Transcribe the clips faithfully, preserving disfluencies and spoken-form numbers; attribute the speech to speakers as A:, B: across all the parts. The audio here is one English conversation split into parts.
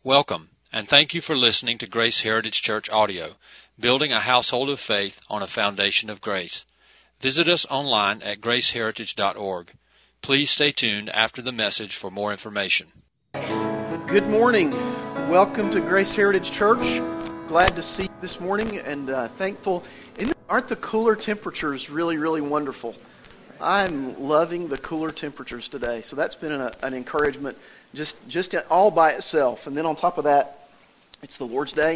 A: Welcome, and thank you for listening to Grace Heritage Church Audio, building a household of faith on a foundation of grace. Visit us online at grace heritage dot org. Please stay tuned after the message for more information.
B: Good morning. Welcome to Grace Heritage Church. Glad to see you this morning and uh, thankful. Aren't the cooler temperatures really, really wonderful? I'm loving the cooler temperatures today. So that's been an, an encouragement just, just all by itself. And then on top of that, it's the Lord's Day.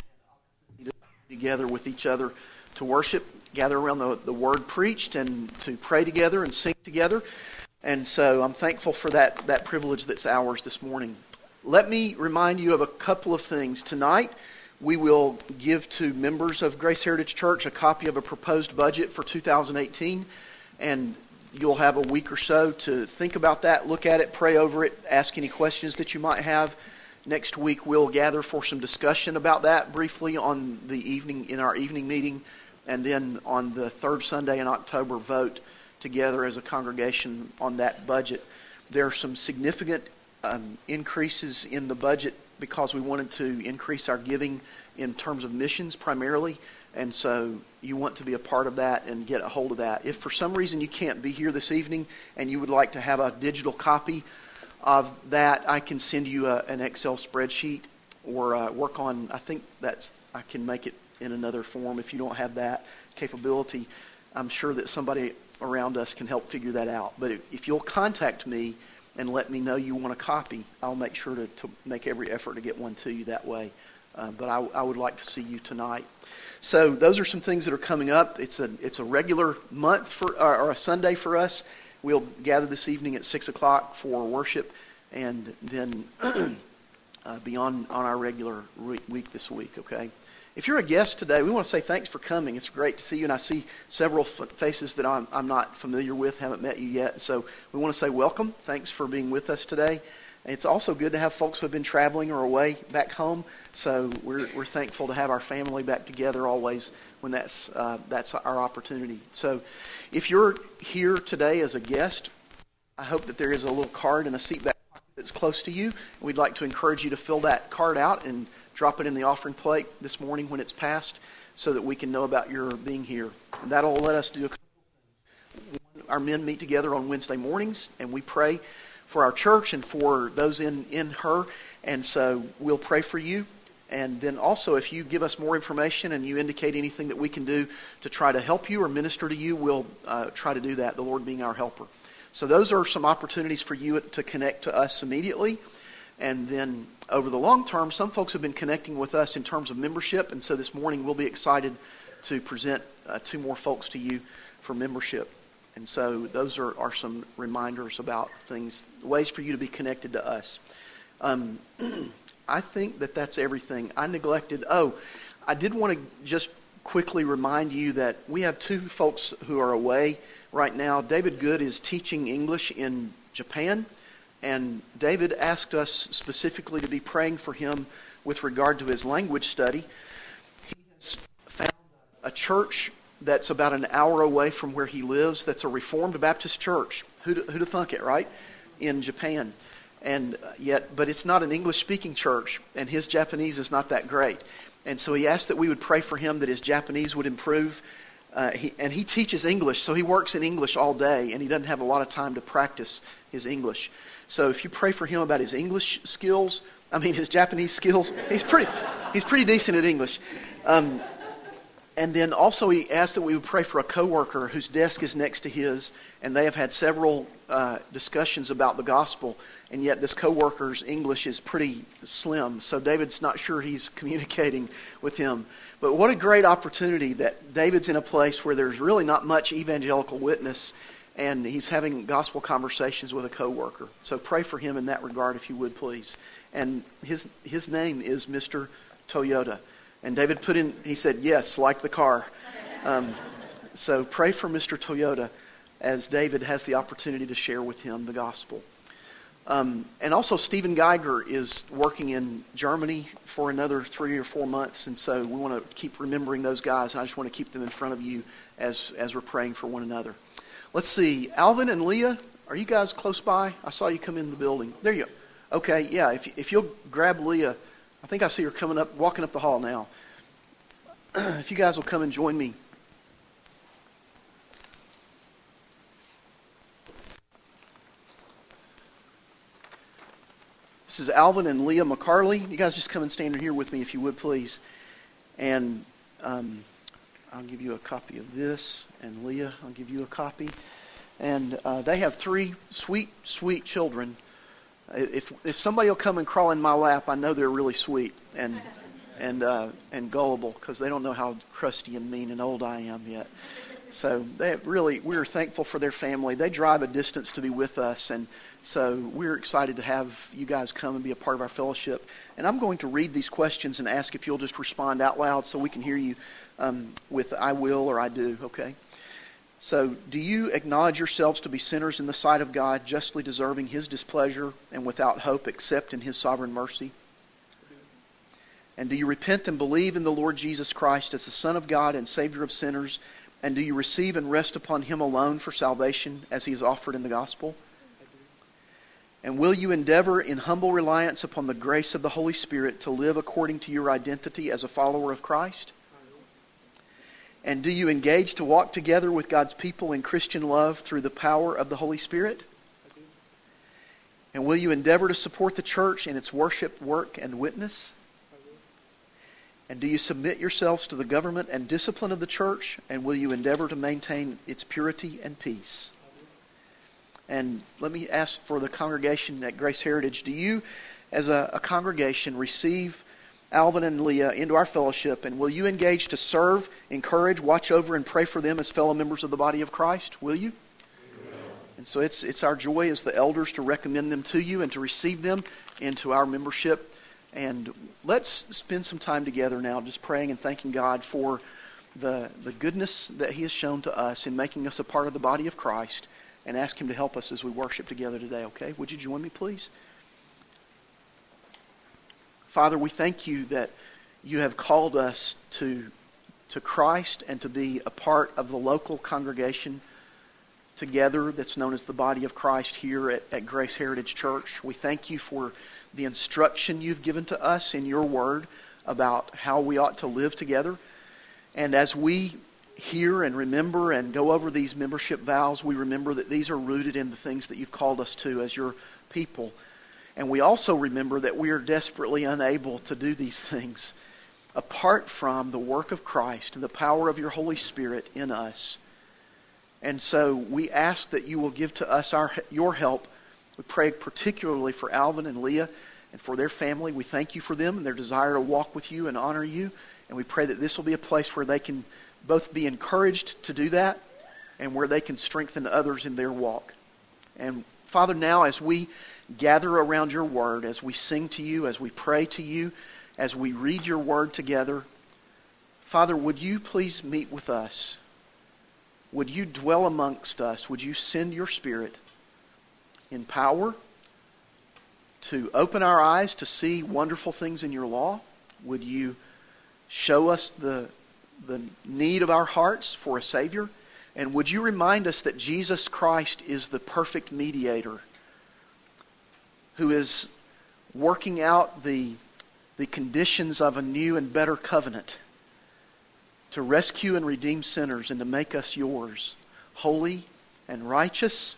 B: Together with each other to worship, gather around the, the Word preached, and to pray together and sing together. And so I'm thankful for that, that privilege that's ours this morning. Let me remind you of a couple of things. Tonight, we will give to members of Grace Heritage Church a copy of a proposed budget for two thousand eighteen. And you'll have a week or so to think about that, look at it, pray over it, ask any questions that you might have. Next week, we'll gather for some discussion about that briefly on the evening in our evening meeting. And then on the third Sunday in October, vote together as a congregation on that budget. There are some significant um, increases in the budget because we wanted to increase our giving in terms of missions primarily. And so you want to be a part of that and get a hold of that. If for some reason you can't be here this evening and you would like to have a digital copy of that, I can send you a, an Excel spreadsheet or uh, work on, I think that's, I can make it in another form if you don't have that capability. I'm sure that somebody around us can help figure that out. But if, if you'll contact me and let me know you want a copy, I'll make sure to, to make every effort to get one to you that way. Uh, but I, I would like to see you tonight. So those are some things that are coming up. It's a it's a regular month for or, or a Sunday for us. We'll gather this evening at six o'clock for worship, and then uh, be on, on our regular week this week. Okay. If you're a guest today, we want to say thanks for coming. It's great to see you, and I see several f- faces that I'm I'm not familiar with, haven't met you yet. So we want to say welcome. Thanks for being with us today. It's also good to have folks who have been traveling or away back home. So we're we're thankful to have our family back together always when that's uh, that's our opportunity. So if you're here today as a guest, I hope that there is a little card in a seat back pocket that's close to you. We'd like to encourage you to fill that card out and drop it in the offering plate this morning when it's passed so that we can know about your being here. And that'll let us do a couple of things. Our men meet together on Wednesday mornings and we pray for our church and for those in, in her. And so we'll pray for you. And then also if you give us more information and you indicate anything that we can do to try to help you or minister to you, we'll uh, try to do that, the Lord being our helper. So those are some opportunities for you to connect to us immediately. And then over the long term, some folks have been connecting with us in terms of membership. And so this morning we'll be excited to present uh, two more folks to you for membership. And so those are, are some reminders about things, ways for you to be connected to us. Um, I think that that's everything. I neglected, oh, I did want to just quickly remind you that we have two folks who are away right now. David Good is teaching English in Japan, and David asked us specifically to be praying for him with regard to his language study. He has found a church that's about an hour away from where he lives. That's a Reformed Baptist church. Who'd, who'd have thunk it, right? In Japan. And yet, but it's not an English-speaking church, and his Japanese is not that great. And so he asked that we would pray for him that his Japanese would improve. Uh, he, and he teaches English, so he works in English all day, and he doesn't have a lot of time to practice his English. So if you pray for him about his English skills, I mean his Japanese skills, he's pretty, he's pretty decent at English. Um, And then also he asked that we would pray for a coworker whose desk is next to his, and they have had several uh, discussions about the gospel, and yet this coworker's English is pretty slim, so David's not sure he's communicating with him. But what a great opportunity that David's in a place where there's really not much evangelical witness, and he's having gospel conversations with a coworker. So pray for him in that regard, if you would, please. And his his name is Mister Toyota. And David put in, he said, yes, like the car. Um, so pray for Mister Toyota as David has the opportunity to share with him the gospel. Um, and also Stephen Geiger is working in Germany for another three or four months. And so we want to keep remembering those guys. And I just want to keep them in front of you as, as we're praying for one another. Let's see. Alvin and Leah, are you guys close by? I saw you come in the building. There you go. Okay, yeah, if, if you'll grab Leah, I think I see her coming up, walking up the hall now. If you guys will come and join me. This is Alvin and Leah McCarley. You guys just come and stand here with me if you would, please. And um, I'll give you a copy of this. And Leah, I'll give you a copy. And uh, they have three sweet, sweet children. If if somebody will come and crawl in my lap, I know they're really sweet and and uh, and gullible, because they don't know how crusty and mean and old I am yet. So they really, we're thankful for their family. They drive a distance to be with us, and so we're excited to have you guys come and be a part of our fellowship. And I'm going to read these questions and ask if you'll just respond out loud so we can hear you um, with I will or I do, okay? So, do you acknowledge yourselves to be sinners in the sight of God, justly deserving His displeasure and without hope except in His sovereign mercy? And do you repent and believe in the Lord Jesus Christ as the Son of God and Savior of sinners? And do you receive and rest upon Him alone for salvation as He is offered in the gospel? And will you endeavor in humble reliance upon the grace of the Holy Spirit to live according to your identity as a follower of Christ? And do you engage to walk together with God's people in Christian love through the power of the Holy Spirit? And will you endeavor to support the church in its worship, work, and witness? And do you submit yourselves to the government and discipline of the church? And will you endeavor to maintain its purity and peace? And let me ask for the congregation at Grace Heritage, do you, as a, a congregation, receive Alvin and Leah into our fellowship, and will you engage to serve, encourage, watch over, and pray for them as fellow members of the body of Christ? Will you? We will. And so it's it's our joy as the elders to recommend them to you and to receive them into our membership. And let's spend some time together now just praying and thanking God for the, the goodness that He has shown to us in making us a part of the body of Christ, and ask Him to help us as we worship together today, okay? Would you join me, please? Father, we thank You that You have called us to, to Christ and to be a part of the local congregation together that's known as the body of Christ here at, at Grace Heritage Church. We thank You for the instruction You've given to us in Your Word about how we ought to live together. And as we hear and remember and go over these membership vows, we remember that these are rooted in the things that You've called us to as Your people. And we also remember that we are desperately unable to do these things apart from the work of Christ and the power of Your Holy Spirit in us. And so we ask that You will give to us our Your help. We pray particularly for Alvin and Leah and for their family. We thank You for them and their desire to walk with You and honor You. And we pray that this will be a place where they can both be encouraged to do that and where they can strengthen others in their walk. And Father, now as we gather around Your Word, as we sing to You, as we pray to You, as we read Your Word together, Father, would You please meet with us? Would You dwell amongst us? Would You send Your Spirit in power to open our eyes to see wonderful things in Your law? Would You show us the, the need of our hearts for a Savior? And would You remind us that Jesus Christ is the perfect mediator who is working out the, the conditions of a new and better covenant to rescue and redeem sinners and to make us Yours, holy and righteous.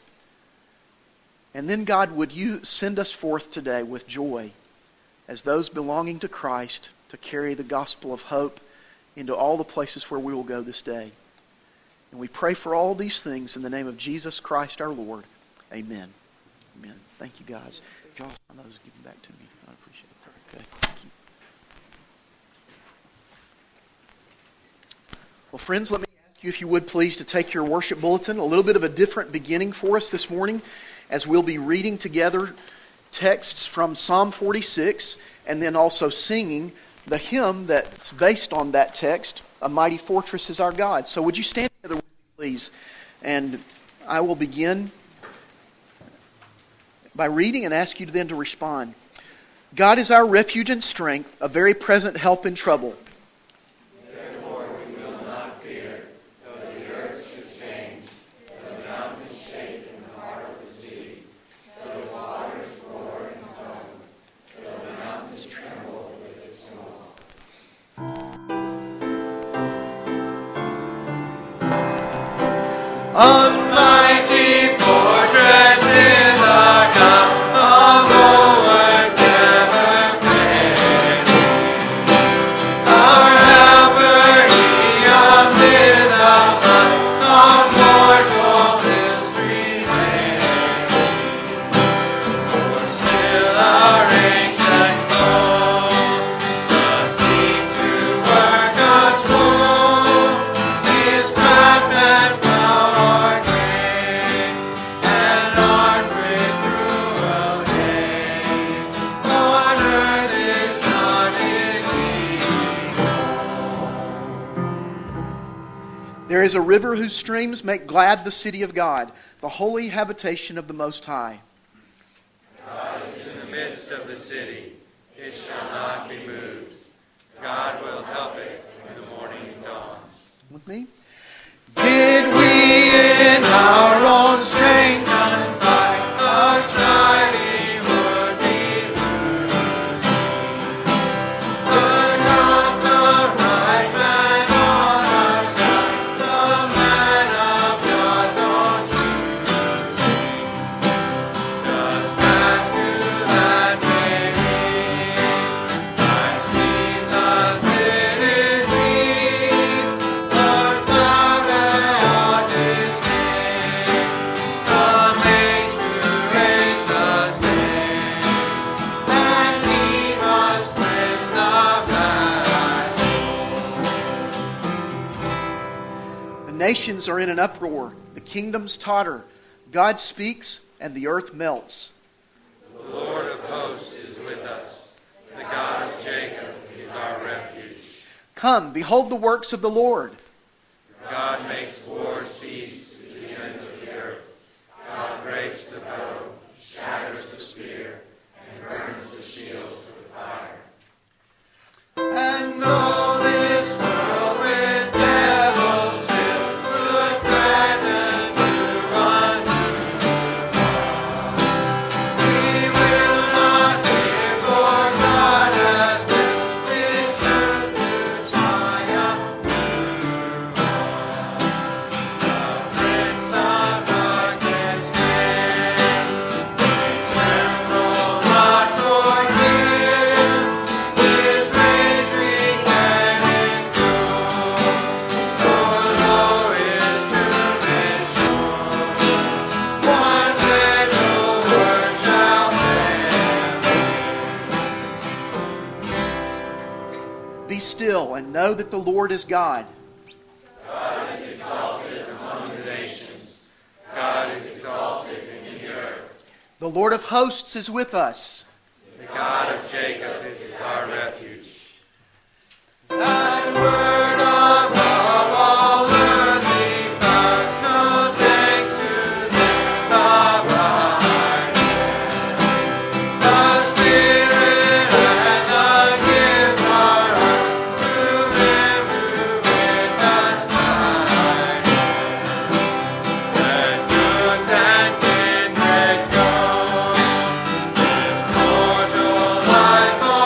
B: And then, God, would You send us forth today with joy as those belonging to Christ to carry the gospel of hope into all the places where we will go this day. And we pray for all these things in the name of Jesus Christ our Lord. Amen. Amen. Thank you, guys. If y'all sign those, give them back to me. I appreciate it. Okay. Thank you. Well, friends, let me ask you, if you would please, to take your worship bulletin. A little bit of a different beginning for us this morning, as we'll be reading together texts from Psalm forty-six, and then also singing the hymn that's based on that text, A Mighty Fortress is Our God. So would you stand together with me, please? And I will begin by reading and ask you then to respond. God is our refuge and strength, a very present help in trouble.
C: Therefore we will not fear, though the earth should change, though the mountains shake in the heart of the sea, though its waters roar and foam.
B: There is a river whose streams make glad the city of God, the holy habitation of the Most High.
C: God is in the midst of the city. It shall not be moved. God will help it when the morning dawns.
B: With me? Did we in our own strength
C: fight our striving would be losing, but not the right man on our side, the man of God's own choosing. Just pass through that way, Christ Jesus it is He, for Sabaoth is King, from age to age the same, and He must win the battle.
B: The nations are in an uproar. The kingdoms totter. God speaks, and the earth melts.
C: The Lord of hosts is with us. The God of Jacob is our refuge.
B: Come, behold the works of the Lord.
C: God makes war cease to the ends of the earth. God breaks the bow, shatters the spear, and burns the shields with fire. And though this world with devils filled should threaten to undo God, we will not fear, for God has built His truth to triumph through us. The Prince of Darkness came, we tremble not for Him. His rage we can endure, for though His doom is sure, one little word shall fail.
B: Be still and know that the Lord is God.
C: God is exalted among the nations. God is exalted in the earth.
B: The Lord of hosts is with us.
C: The God of Jacob is our refuge. That word above all earthly powers, no thanks to them abide. The Spirit and the gifts are ours through Him who with us died. Let goods and kindred go, this mortal life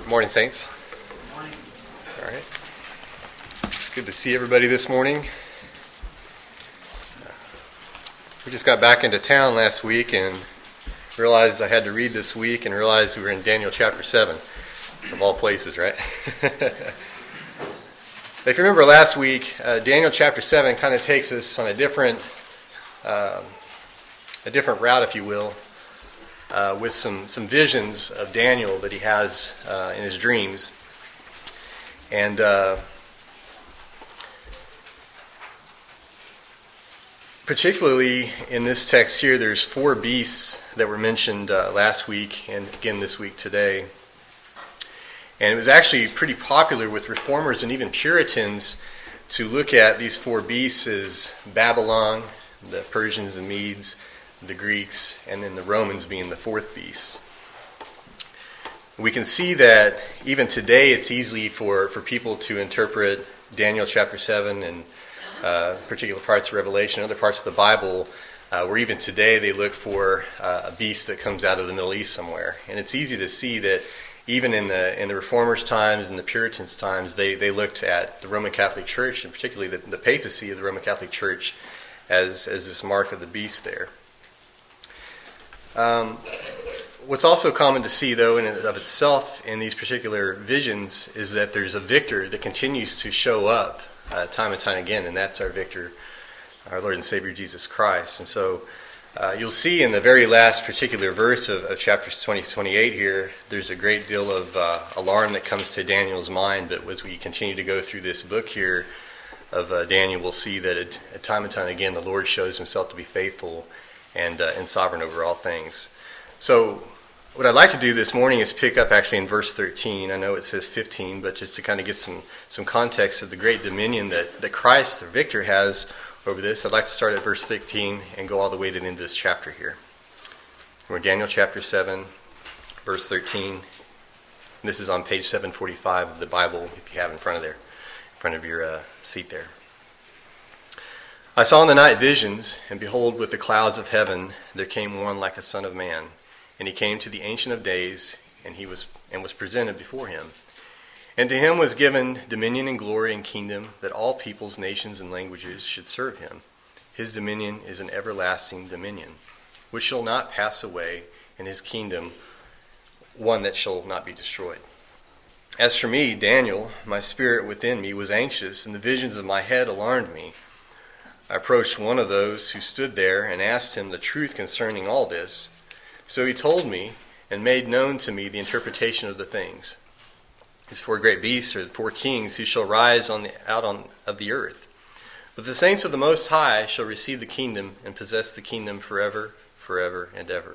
D: Good morning, Saints.
B: Good morning.
D: All right. It's good to see everybody this morning. We just got back into town last week and realized I had to read this week and realized we were in Daniel chapter seven, of all places, right? If you remember last week, uh, Daniel chapter seven kind of takes us on a different, um, a different route, if you will, uh, with some, some visions of Daniel that he has uh, in his dreams. And uh, particularly in this text here, there's four beasts that were mentioned uh, last week and again this week today. And it was actually pretty popular with reformers and even Puritans to look at these four beasts as Babylon, the Persians and Medes, the Greeks, and then the Romans being the fourth beast. We can see that even today it's easy for, for people to interpret Daniel chapter seven and uh, particular parts of Revelation, other parts of the Bible, uh, where even today they look for uh, a beast that comes out of the Middle East somewhere. And it's easy to see that even in the in the Reformers' times and the Puritans' times, they, they looked at the Roman Catholic Church, and particularly the, the papacy of the Roman Catholic Church, as, as this mark of the beast there. Um, what's also common to see, though, in and of itself in these particular visions is that there's a victor that continues to show up uh, time and time again, and that's our victor, our Lord and Savior Jesus Christ. And so Uh, you'll see in the very last particular verse of, of chapters twenty to twenty-eight here, there's a great deal of uh, alarm that comes to Daniel's mind. But as we continue to go through this book here of uh, Daniel, we'll see that it, at time and time again, the Lord shows himself to be faithful and, uh, and sovereign over all things. So what I'd like to do this morning is pick up actually in verse thirteen. I know it says fifteen, but just to kind of get some, some context of the great dominion that, that Christ, the victor, has over this. I'd like to start at verse thirteen and go all the way to the end of this chapter here. We're in Daniel chapter seven, verse thirteen. This is on page seven forty-five of the Bible, if you have in front of there, in front of your uh, seat there. I saw in the night visions, and behold, with the clouds of heaven there came one like a son of man, and he came to the Ancient of Days, and he was and was presented before him. And to him was given dominion and glory and kingdom, that all peoples, nations, and languages should serve him. His dominion is an everlasting dominion, which shall not pass away, and his kingdom one that shall not be destroyed. As for me, Daniel, my spirit within me was anxious, and the visions of my head alarmed me. I approached one of those who stood there and asked him the truth concerning all this. So he told me and made known to me the interpretation of the things. His four great beasts are the four kings who shall rise on the, out on, of the earth. But the saints of the Most High shall receive the kingdom and possess the kingdom forever, forever, and ever.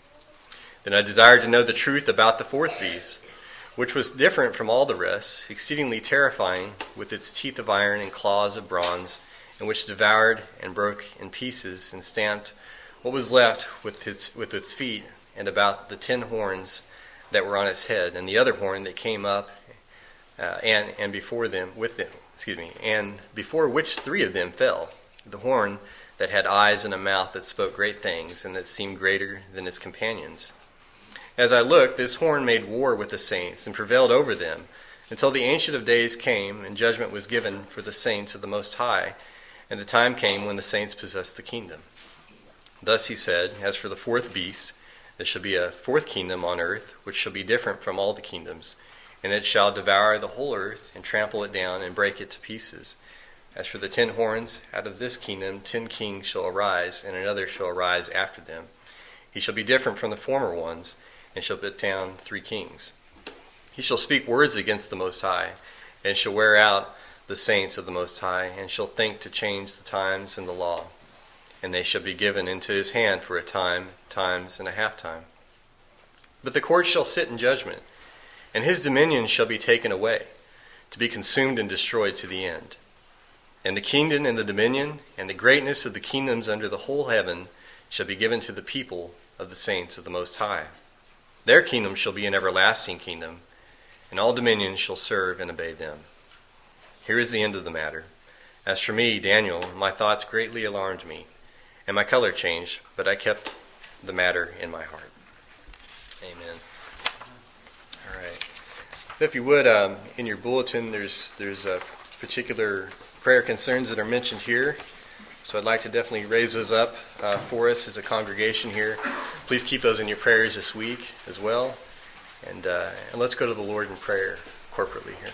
D: Then I desired to know the truth about the fourth beast, which was different from all the rest, exceedingly terrifying, with its teeth of iron and claws of bronze, and which devoured and broke in pieces and stamped what was left with its, with its feet, and about the ten horns that were on its head, and the other horn that came up, uh, and and before them, with them, excuse me, and before which three of them fell. The horn that had eyes and a mouth that spoke great things, and that seemed greater than its companions. As I looked, this horn made war with the saints, and prevailed over them, until the Ancient of Days came, and judgment was given for the saints of the Most High, and the time came when the saints possessed the kingdom. Thus he said, as for the fourth beast, there shall be a fourth kingdom on earth, which shall be different from all the kingdoms, and it shall devour the whole earth, and trample it down, and break it to pieces. As for the ten horns, out of this kingdom ten kings shall arise, and another shall arise after them. He shall be different from the former ones, and shall put down three kings. He shall speak words against the Most High, and shall wear out the saints of the Most High, and shall think to change the times and the law. And they shall be given into his hand for a time, times, and a half time. But the court shall sit in judgment, and his dominion shall be taken away, to be consumed and destroyed to the end. And the kingdom and the dominion and the greatness of the kingdoms under the whole heaven shall be given to the people of the saints of the Most High. Their kingdom shall be an everlasting kingdom, and all dominions shall serve and obey them. Here is the end of the matter. As for me, Daniel, my thoughts greatly alarmed me, and my color changed, but I kept the matter in my heart. Amen. All right. If you would, um, in your bulletin, there's there's a particular prayer concerns that are mentioned here. So I'd like to definitely raise those up uh, for us as a congregation here. Please keep those in your prayers this week as well. And, uh, and let's go to the Lord in prayer corporately here.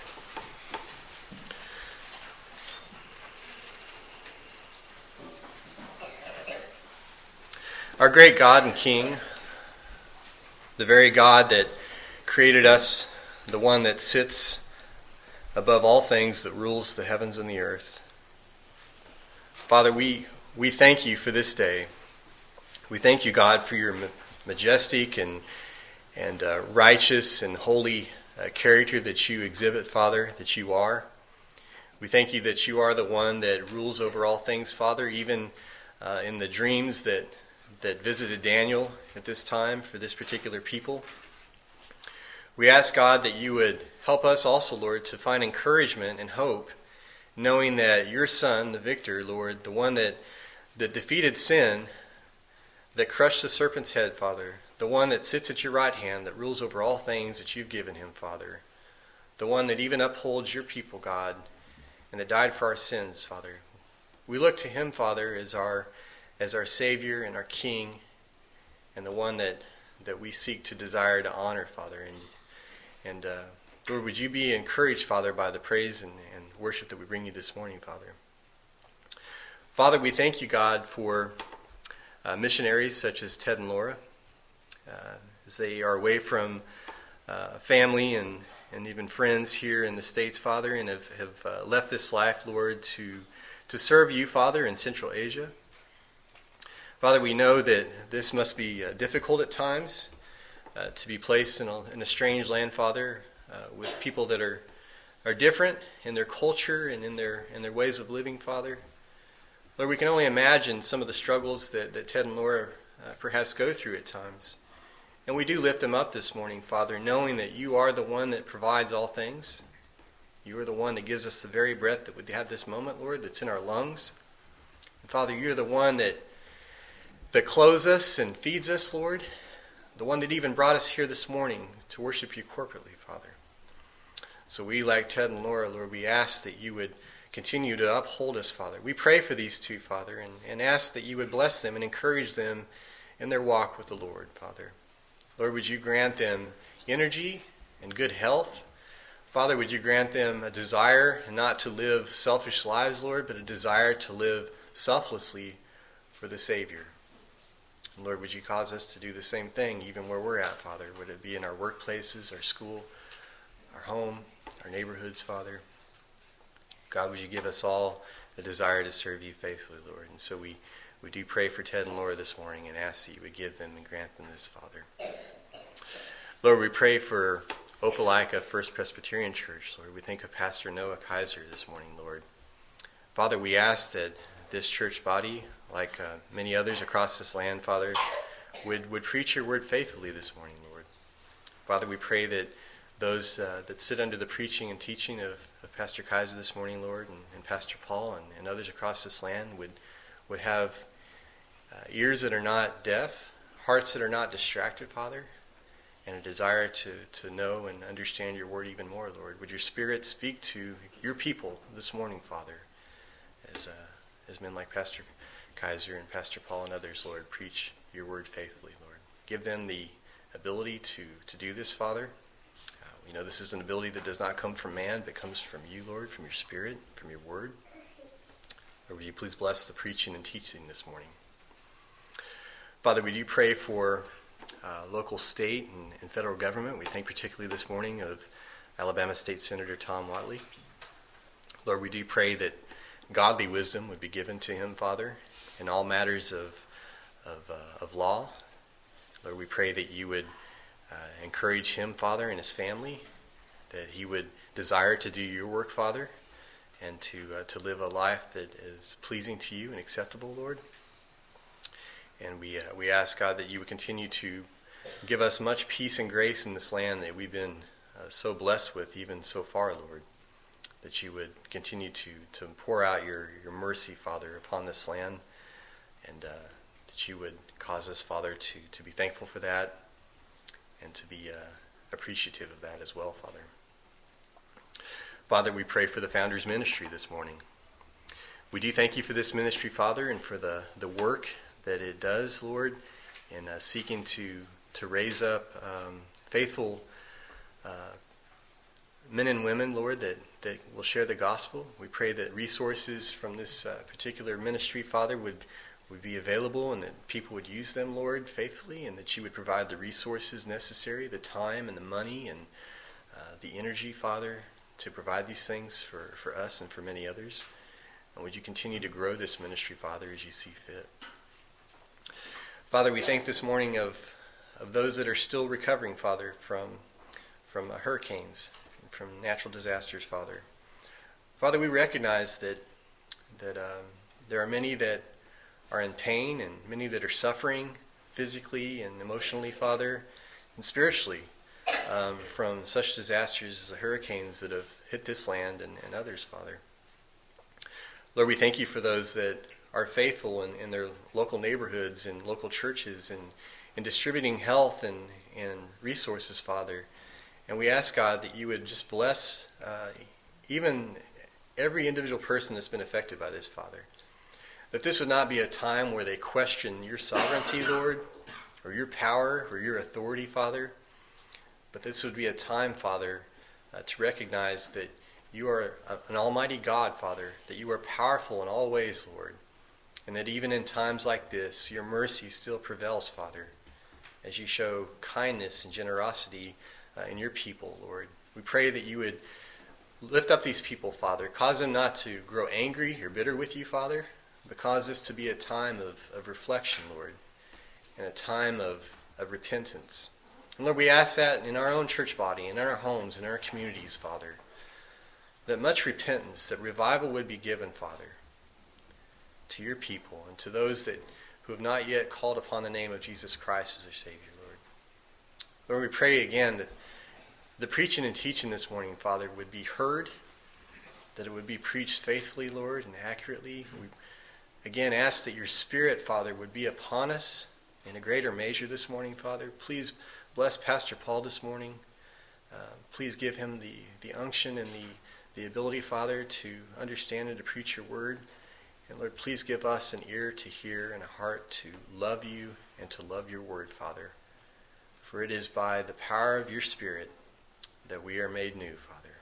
D: Our great God and King, the very God that created us, the one that sits above all things, that rules the heavens and the earth. Father, we, we thank you for this day. We thank you, God, for your majestic and, and uh, righteous and holy uh, character that you exhibit, Father, that you are. We thank you that you are the one that rules over all things, Father, even uh, in the dreams that, that visited Daniel at this time for this particular people. We ask, God, that you would help us also, Lord, to find encouragement and hope, knowing that your Son, the victor, Lord, the one that, that defeated sin, that crushed the serpent's head, Father, the one that sits at your right hand, that rules over all things that you've given him, Father, the one that even upholds your people, God, and that died for our sins, Father. We look to him, Father, as our as our Savior and our King, and the one that, that we seek to desire to honor, Father. And, and uh, Lord, would you be encouraged, Father, by the praise and, and worship that we bring you this morning, Father. Father, we thank you, God, for uh, missionaries such as Ted and Laura, uh, as they are away from uh, family and, and even friends here in the States, Father, and have, have uh, left this life, Lord, to, to serve you, Father, in Central Asia. Father, we know that this must be uh, difficult at times, uh, to be placed in a, in a strange land, Father, uh, with people that are are different in their culture and in their in their ways of living, Father. Lord, we can only imagine some of the struggles that, that Ted and Laura uh, perhaps go through at times. And we do lift them up this morning, Father, knowing that you are the one that provides all things. You are the one that gives us the very breath that we have this moment, Lord, that's in our lungs. And Father, you're the one that, that clothes us and feeds us, Lord, the one that even brought us here this morning to worship you corporately, Father. So we, like Ted and Laura, Lord, we ask that you would continue to uphold us, Father. We pray for these two, Father, and, and ask that you would bless them and encourage them in their walk with the Lord, Father. Lord, would you grant them energy and good health? Father, would you grant them a desire not to live selfish lives, Lord, but a desire to live selflessly for the Savior. And Lord, would you cause us to do the same thing even where we're at, Father? Would it be in our workplaces, our school, our home, our neighborhoods, Father? God, would you give us all a desire to serve you faithfully, Lord? And so we, we do pray for Ted and Laura this morning and ask that you would give them and grant them this, Father. Lord, we pray for Opelika First Presbyterian Church, Lord. We think of Pastor Noah Kaiser this morning, Lord. Father, we ask that this church body, like uh, many others across this land, Father, would, would preach your word faithfully this morning, Lord. Father, we pray that those uh, that sit under the preaching and teaching of, of Pastor Kaiser this morning, Lord, and, and Pastor Paul and, and others across this land would, would have uh, ears that are not deaf, hearts that are not distracted, Father, and a desire to, to know and understand your word even more, Lord. Would your Spirit speak to your people this morning, Father, as, uh, as men like Pastor Kaiser and Pastor Paul and others, Lord, preach your word faithfully, Lord. Give them the ability to, to do this, Father. Uh, we know this is an ability that does not come from man, but comes from you, Lord, from your Spirit, from your word. Lord, would you please bless the preaching and teaching this morning. Father, we do pray for uh, local, state, and, and federal government. We think particularly this morning of Alabama State Senator Tom Whatley. Lord, we do pray that godly wisdom would be given to him, Father, in all matters of of, uh, of law. Lord, we pray that you would uh, encourage him, Father, and his family, that he would desire to do your work, Father, and to uh, to live a life that is pleasing to you and acceptable, Lord. And we uh, we ask, God, that you would continue to give us much peace and grace in this land that we've been uh, so blessed with even so far, Lord, that you would continue to, to pour out your, your mercy, Father, upon this land, and uh, that you would cause us, Father, to, to be thankful for that and to be uh, appreciative of that as well, Father. Father, we pray for the Founders Ministry this morning. We do thank you for this ministry, Father, and for the, the work that it does, Lord, in uh, seeking to, to raise up um, faithful uh, men and women, Lord, that, that will share the gospel. We pray that resources from this uh, particular ministry, Father, would, would be available and that people would use them, Lord, faithfully, and that you would provide the resources necessary, the time and the money and uh, the energy, Father, to provide these things for, for us and for many others. And would you continue to grow this ministry, Father, as you see fit. Father, we think this morning of, of those that are still recovering, Father, from, from uh, hurricanes, from natural disasters, Father. Father, we recognize that that um, there are many that are in pain and many that are suffering physically and emotionally, Father, and spiritually um, from such disasters as the hurricanes that have hit this land and, and others, Father. Lord, we thank you for those that are faithful in, in their local neighborhoods and local churches and in distributing health and, and resources, Father. And we ask, God, that you would just bless uh, even every individual person that's been affected by this, Father. That this would not be a time where they question your sovereignty, Lord, or your power, or your authority, Father. But this would be a time, Father, uh, to recognize that you are an almighty God, Father, that you are powerful in all ways, Lord, and that even in times like this, your mercy still prevails, Father, as you show kindness and generosity Uh, in your people, Lord. We pray that you would lift up these people, Father. Cause them not to grow angry or bitter with you, Father, but cause this to be a time of, of reflection, Lord, and a time of, of repentance. And Lord, we ask that in our own church body, in our homes, in our communities, Father, that much repentance, that revival would be given, Father, to your people and to those that who have not yet called upon the name of Jesus Christ as their Savior, Lord. Lord, we pray again that the preaching and teaching this morning, Father, would be heard, that it would be preached faithfully, Lord, and accurately. We again ask that your Spirit, Father, would be upon us in a greater measure this morning, Father. Please bless Pastor Paul this morning. Uh, please give him the, the unction and the, the ability, Father, to understand and to preach your word. And Lord, please give us an ear to hear and a heart to love you and to love your word, Father. For it is by the power of your Spirit that we are made new, Father.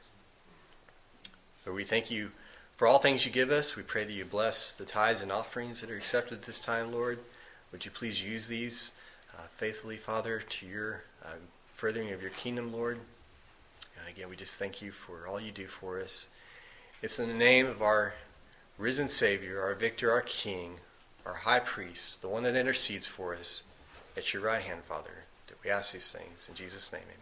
D: Lord, we thank you for all things you give us. We pray that you bless the tithes and offerings that are accepted at this time, Lord. Would you please use these uh, faithfully, Father, to your uh, furthering of your kingdom, Lord. And again, we just thank you for all you do for us. It's in the name of our risen Savior, our victor, our King, our high priest, the one that intercedes for us at your right hand, Father, that we ask these things. In Jesus' name, amen.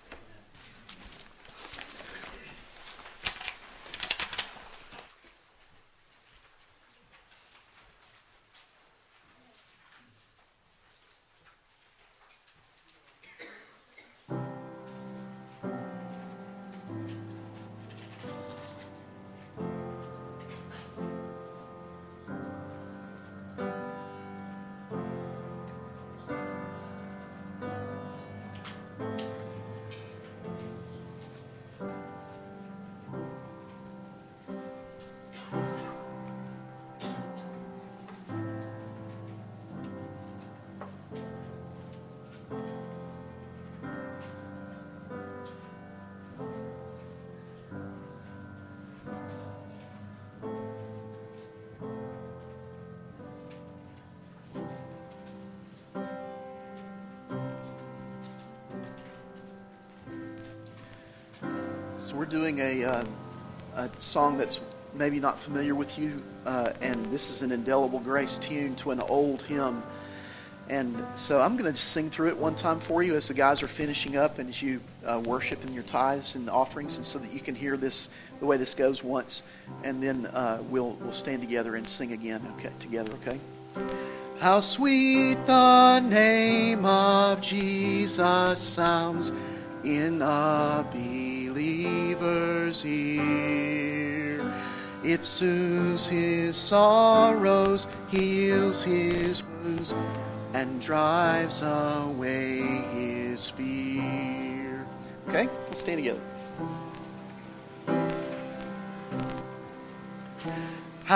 B: So we're doing a, uh, a song that's maybe not familiar with you, uh, and this is an Indelible Grace tune to an old hymn. And so I'm going to just sing through it one time for you as the guys are finishing up and as you uh, worship in your tithes and offerings, and so that you can hear this the way this goes once, and then uh, we'll we'll stand together and sing again. Okay, together. Okay. How sweet the name of Jesus sounds in a believer's ear. It soothes his sorrows, heals his wounds, and drives away his fear. Okay, let's stand together.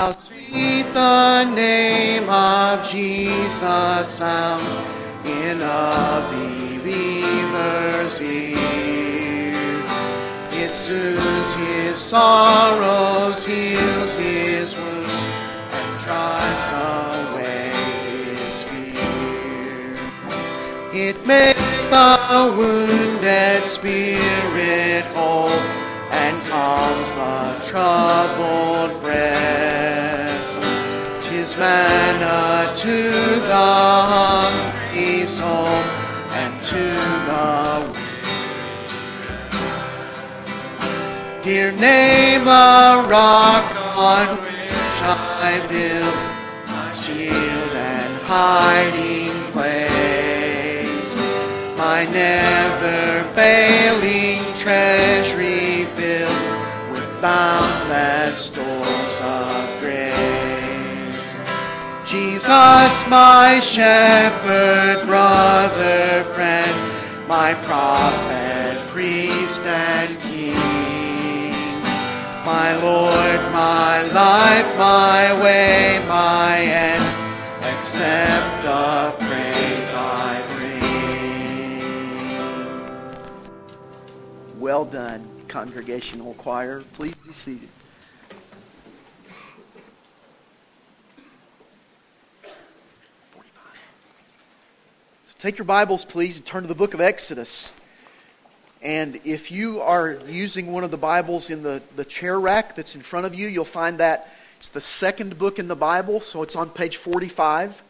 B: How sweet the name of Jesus sounds in a believer's ear. It soothes his sorrows, heals his wounds, and drives away his fear. It makes the wounded spirit whole and calms the troubled breast. 'Tis manna to the hungry soul and to the weak. Dear name, the rock on which I build my shield and hiding place, my never failing treasury filled with boundless stores of grace. Jesus, my shepherd, brother, friend, my prophet, priest, and king, my Lord, my life, my way, my end, accept the praise I bring. Well done, congregational choir. Please be seated. So take your Bibles, please, and turn to the book of Exodus. And if you are using one of the Bibles in the, the chair rack that's in front of you, you'll find that it's the second book in the Bible, so it's on page forty-five.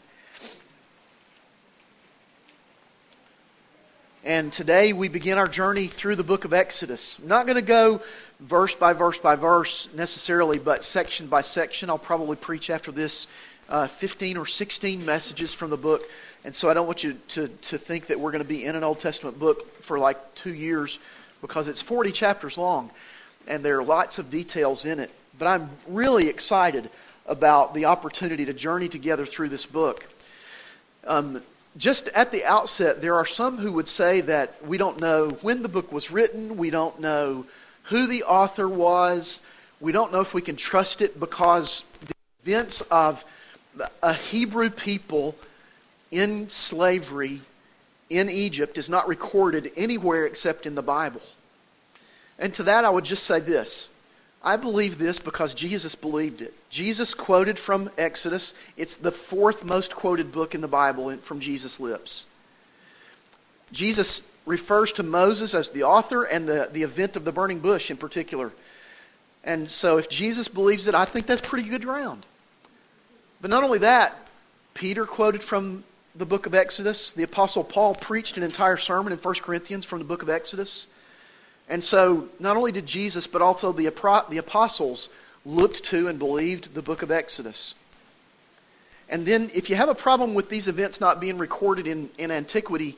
B: And today we begin our journey through the book of Exodus. I'm not going to go verse by verse by verse necessarily, but section by section. I'll probably preach after this uh, fifteen or sixteen messages from the book. And so I don't want you to, to think that we're going to be in an Old Testament book for like two years because it's forty chapters long and there are lots of details in it. But I'm really excited about the opportunity to journey together through this book. Um, just at the outset, there are some who would say that we don't know when the book was written, we don't know who the author was, we don't know if we can trust it because the events of a Hebrew people in slavery in Egypt is not recorded anywhere except in the Bible. And to that I would just say this. I believe this because Jesus believed it. Jesus quoted from Exodus. It's the fourth most quoted book in the Bible from Jesus' lips. Jesus refers to Moses as the author and the, the event of the burning bush in particular. And so if Jesus believes it, I think that's pretty good ground. But not only that, Peter quoted from the book of Exodus. The Apostle Paul preached an entire sermon in First Corinthians from the book of Exodus. And so not only did Jesus, but also the, the apostles looked to and believed the book of Exodus. And then if you have a problem with these events not being recorded in, in antiquity,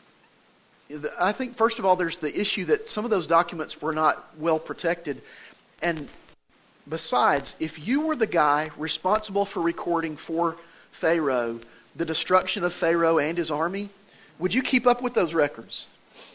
B: I think first of all there's the issue that some of those documents were not well protected. And besides, if you were the guy responsible for recording for Pharaoh the destruction of Pharaoh and his army, would you keep up with those records?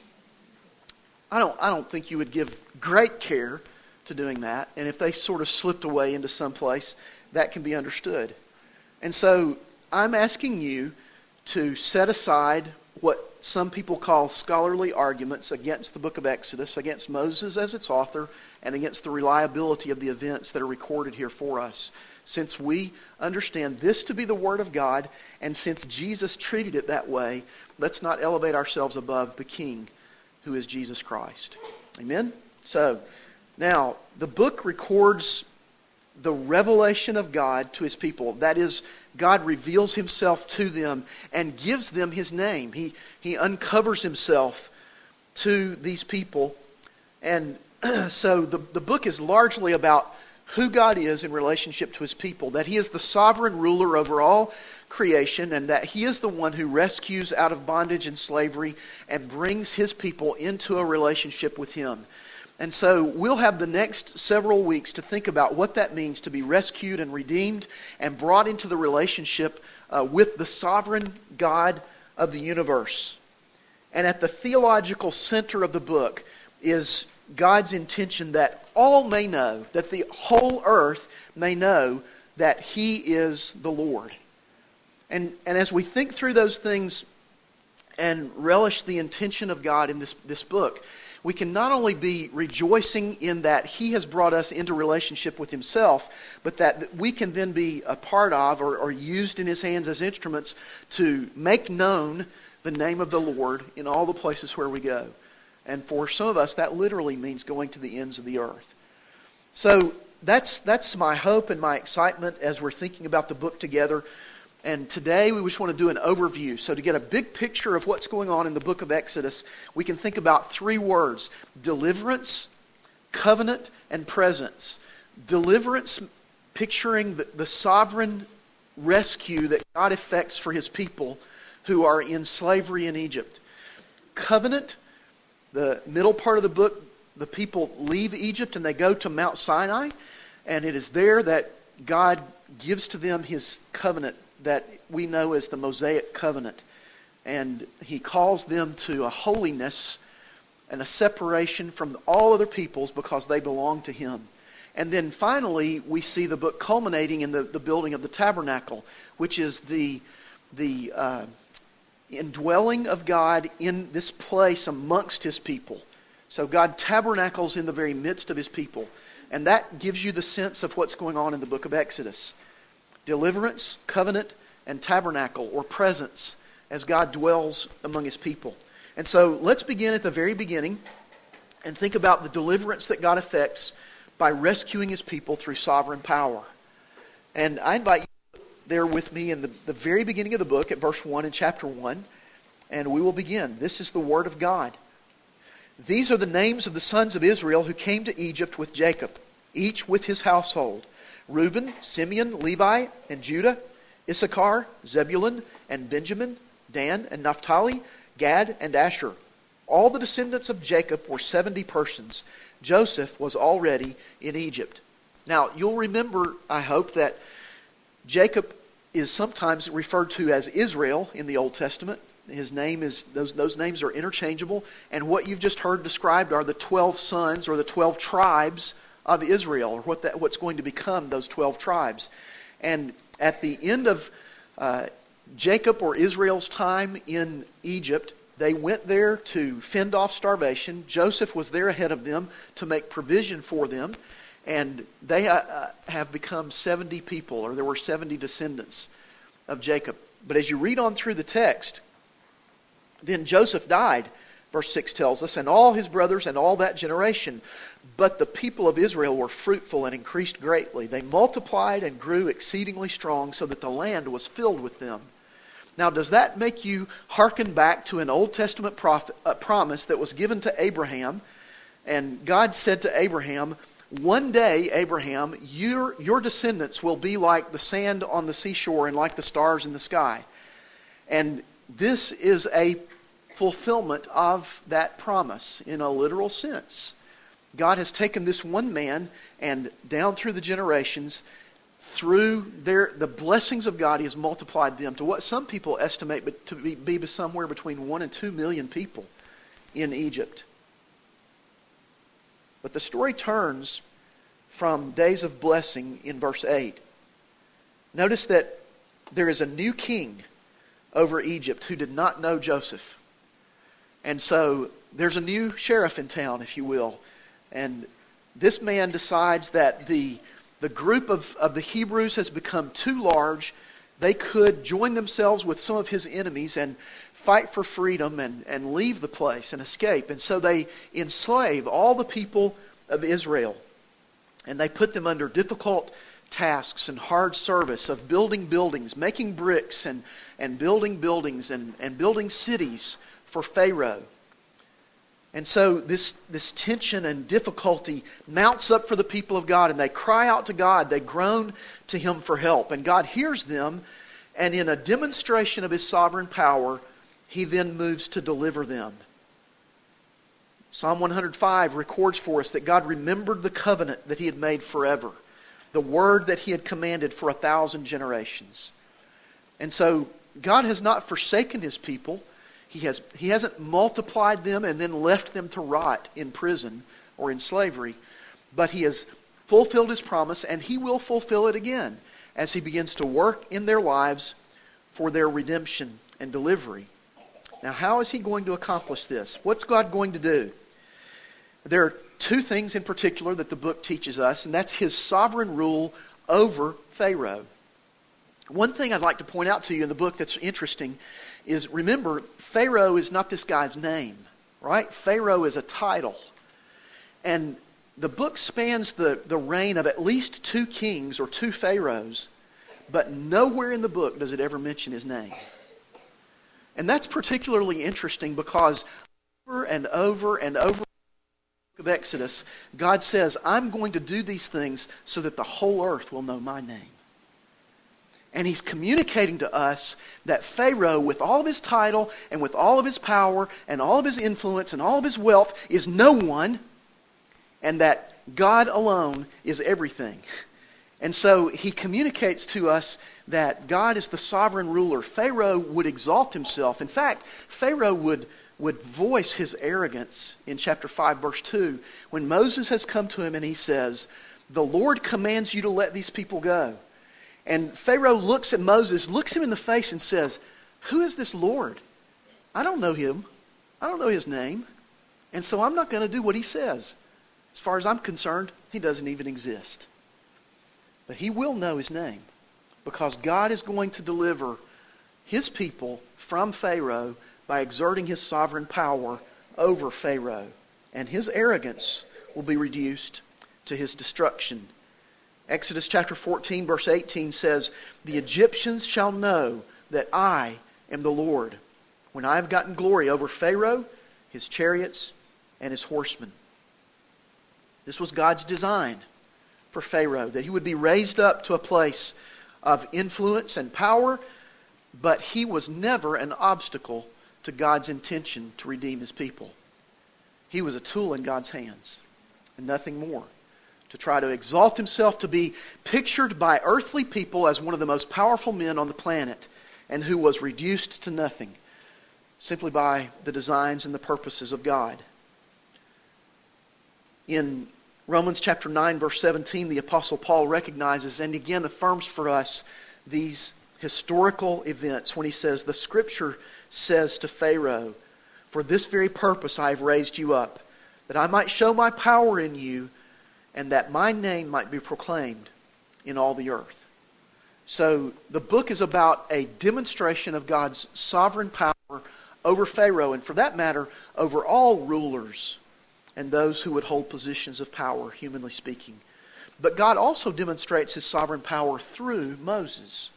B: I don't, I don't think you would give great care to doing that. And if they sort of slipped away into some place, that can be understood. And so I'm asking you to set aside what some people call scholarly arguments against the book of Exodus, against Moses as its author, and against the reliability of the events that are recorded here for us. Since we understand this to be the Word of God, and since Jesus treated it that way, let's not elevate ourselves above the King, who is Jesus Christ. Amen? So, now, the book records the revelation of God to His people. That is, God reveals Himself to them and gives them His name. He, he uncovers Himself to these people. And so the, the book is largely about who God is in relationship to His people. That He is the sovereign ruler over all creation, and that He is the one who rescues out of bondage and slavery and brings His people into a relationship with Him. And so we'll have the next several weeks to think about what that means to be rescued and redeemed and brought into the relationship uh, with the sovereign God of the universe. And at the theological center of the book is God's intention that all may know, that the whole earth may know that He is the Lord. And, and as we think through those things and relish the intention of God in this, this book, we can not only be rejoicing in that He has brought us into relationship with Himself, but that we can then be a part of or, or used in His hands as instruments to make known the name of the Lord in all the places where we go. And for some of us, that literally means going to the ends of the earth. So that's that's my hope and my excitement as we're thinking about the book together. And today we just want to do an overview. So to get a big picture of what's going on in the book of Exodus, we can think about three words: deliverance, covenant, and presence. Deliverance, picturing the, the sovereign rescue that God effects for His people who are in slavery in Egypt. Covenant, the middle part of the book, the people leave Egypt and they go to Mount Sinai, and it is there that God gives to them His covenant that we know as the Mosaic covenant. And He calls them to a holiness and a separation from all other peoples because they belong to Him. And then finally, we see the book culminating in the, the building of the tabernacle, which is the, the uh, indwelling of God in this place amongst His people. So God tabernacles in the very midst of His people. And that gives you the sense of what's going on in the book of Exodus. Deliverance, covenant, and tabernacle, or presence, as God dwells among His people. And so let's begin at the very beginning and think about the deliverance that God effects by rescuing His people through sovereign power. And I invite you there with me in the, the very beginning of the book at verse one in chapter one. And we will begin. This is the Word of God. These are the names of the sons of Israel who came to Egypt with Jacob, each with his household: Reuben, Simeon, Levi, and Judah, Issachar, Zebulun, and Benjamin, Dan, and Naphtali, Gad, and Asher. All the descendants of Jacob were seventy persons. Joseph was already in Egypt. Now, you'll remember, I hope, that Jacob is sometimes referred to as Israel in the Old Testament. His name is, those, those names are interchangeable. And what you've just heard described are the twelve sons or the twelve tribes of Israel, or what that, what's going to become those twelve tribes. And at the end of uh, Jacob or Israel's time in Egypt, they went there to fend off starvation. Joseph was there ahead of them to make provision for them. And they uh, have become seventy people, or there were seventy descendants of Jacob. But as you read on through the text, then Joseph died, verse six tells us, and all his brothers and all that generation. But the people of Israel were fruitful and increased greatly. They multiplied and grew exceedingly strong, so that the land was filled with them. Now, does that make you hearken back to an Old Testament prophet, uh, promise that was given to Abraham? And God said to Abraham, "One day, Abraham, your, your descendants will be like the sand on the seashore and like the stars in the sky." And this is a fulfillment of that promise in a literal sense. God has taken this one man, and down through the generations, through their the blessings of God, He has multiplied them to what some people estimate to be, be somewhere between one and two million people in Egypt. But the story turns from days of blessing in verse eight. Notice that there is a new king over Egypt who did not know Joseph. And so there's a new sheriff in town, if you will. And this man decides that the, the group of, of the Hebrews has become too large. They could join themselves with some of his enemies and fight for freedom and, and leave the place and escape. And so they enslave all the people of Israel. And they put them under difficult tasks and hard service of building buildings, making bricks and, and building buildings and, and building cities for Pharaoh. And so this, this tension and difficulty mounts up for the people of God, and they cry out to God. They groan to Him for help. And God hears them, and in a demonstration of His sovereign power, He then moves to deliver them. Psalm one hundred five records for us that God remembered the covenant that He had made forever, the word that He had commanded for a thousand generations. And so God has not forsaken His people. He has he hasn't multiplied them and then left them to rot in prison or in slavery. But He has fulfilled His promise, and He will fulfill it again. as he begins to work in their lives for their redemption and delivery. Now, how is he going to accomplish this? What's God going to do? There are two things in particular that the book teaches us, and that's his sovereign rule over Pharaoh. One thing I'd like to point out to you in the book that's interesting is, remember, Pharaoh is not this guy's name, right? Pharaoh is a title. And the book spans the, the reign of at least two kings or two pharaohs, but nowhere in the book does it ever mention his name. And that's particularly interesting because over and over and over in the book of Exodus, God says, I'm going to do these things so that the whole earth will know my name. And he's communicating to us that Pharaoh, with all of his title and with all of his power and all of his influence and all of his wealth, is no one, and that God alone is everything. And so he communicates to us that God is the sovereign ruler. Pharaoh would exalt himself. In fact, Pharaoh would, would voice his arrogance in chapter five, verse two, when Moses has come to him and he says, the Lord commands you to let these people go. And Pharaoh looks at Moses, looks him in the face and says, who is this Lord? I don't know him. I don't know his name. And so I'm not going to do what he says. As far as I'm concerned, he doesn't even exist. But he will know his name because God is going to deliver his people from Pharaoh by exerting his sovereign power over Pharaoh. And his arrogance will be reduced to his destruction. Exodus chapter fourteen, verse eighteen says, the Egyptians shall know that I am the Lord, when I have gotten glory over Pharaoh, his chariots, and his horsemen. This was God's design for Pharaoh, that he would be raised up to a place of influence and power, but he was never an obstacle to God's intention to redeem his people. He was a tool in God's hands, and nothing more. To try to exalt himself, to be pictured by earthly people as one of the most powerful men on the planet, and who was reduced to nothing simply by the designs and the purposes of God. In Romans chapter nine, verse seventeen, the Apostle Paul recognizes and again affirms for us these historical events when he says, the Scripture says to Pharaoh, for this very purpose I have raised you up, that I might show my power in you, and that my name might be proclaimed in all the earth. So the book is about a demonstration of God's sovereign power over Pharaoh, and for that matter, over all rulers and those who would hold positions of power, humanly speaking. But God also demonstrates his sovereign power through Moses.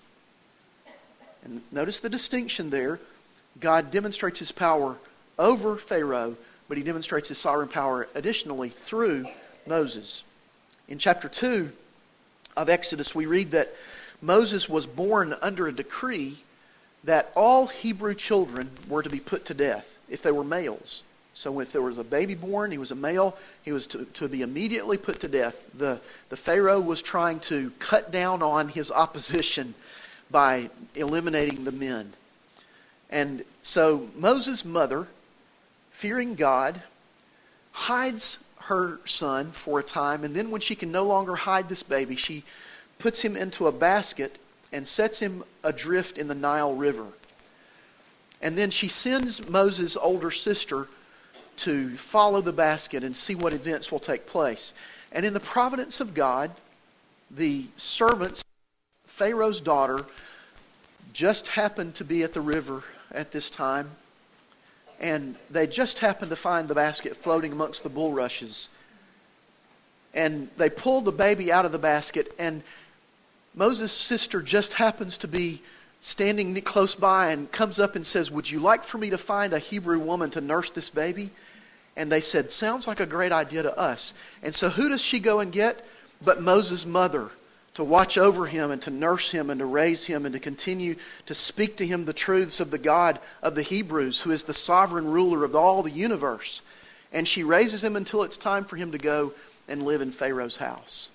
B: And notice the distinction there. God demonstrates his power over Pharaoh, but he demonstrates his sovereign power additionally through Moses. In chapter two of Exodus, we read that Moses was born under a decree that all Hebrew children were to be put to death if they were males. So if there was a baby born, he was a male, he was to, to be immediately put to death. The, the Pharaoh was trying to cut down on his opposition by eliminating the men. And so Moses' mother, fearing God, hides her son for a time, and then when she can no longer hide this baby, she puts him into a basket and sets him adrift in the Nile River. And then she sends Moses' older sister to follow the basket and see what events will take place. And in the providence of God, the servants, Pharaoh's daughter, just happened to be at the river at this time. And they just happened to find the basket floating amongst the bulrushes. And they pull the baby out of the basket, and Moses' sister just happens to be standing close by and comes up and says, would you like for me to find a Hebrew woman to nurse this baby? And they said, sounds like a great idea to us. And so who does she go and get? But Moses' mother, to watch over him and to nurse him and to raise him and to continue to speak to him the truths of the God of the Hebrews, who is the sovereign ruler of all the universe. And she raises him until it's time for him to go and live in Pharaoh's house.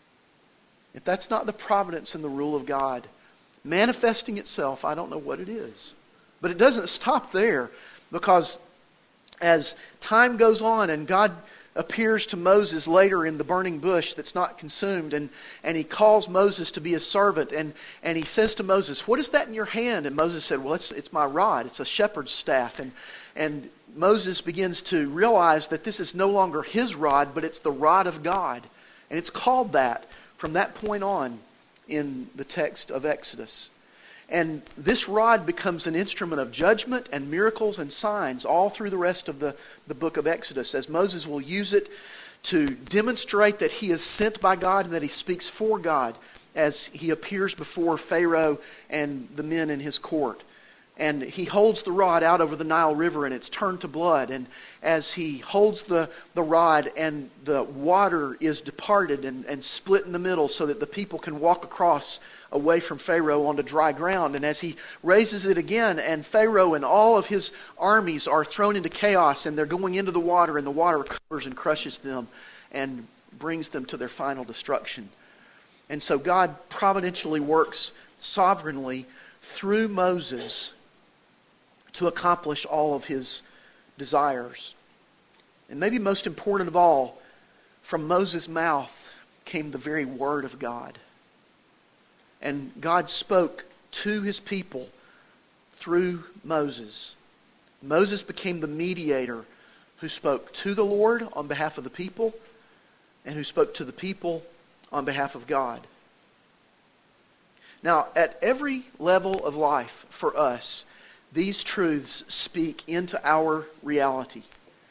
B: If that's not the providence and the rule of God manifesting itself, I don't know what it is. But it doesn't stop there, because as time goes on and God appears to Moses later in the burning bush that's not consumed, and, and he calls Moses to be his servant, and, and he says to Moses, "What is that in your hand?" And Moses said, "Well, it's, it's my rod. It's a shepherd's staff." And, and Moses begins to realize that this is no longer his rod, but it's the rod of God. And it's called that from that point on in the text of Exodus. And this rod becomes an instrument of judgment and miracles and signs all through the rest of the, the book of Exodus, as Moses will use it to demonstrate that he is sent by God and that he speaks for God as he appears before Pharaoh and the men in his court. And he holds the rod out over the Nile River, and it's turned to blood. And as he holds the, the rod, and the water is departed and, and split in the middle so that the people can walk across away from Pharaoh onto dry ground. And as he raises it again, and Pharaoh and all of his armies are thrown into chaos, and they're going into the water, and the water covers and crushes them and brings them to their final destruction. And so God providentially works sovereignly through Moses to accomplish all of his desires. And maybe most important of all, from Moses' mouth came the very word of God. And God spoke to his people through Moses. Moses became the mediator who spoke to the Lord on behalf of the people, and who spoke to the people on behalf of God. Now, at every level of life for us, these truths speak into our reality.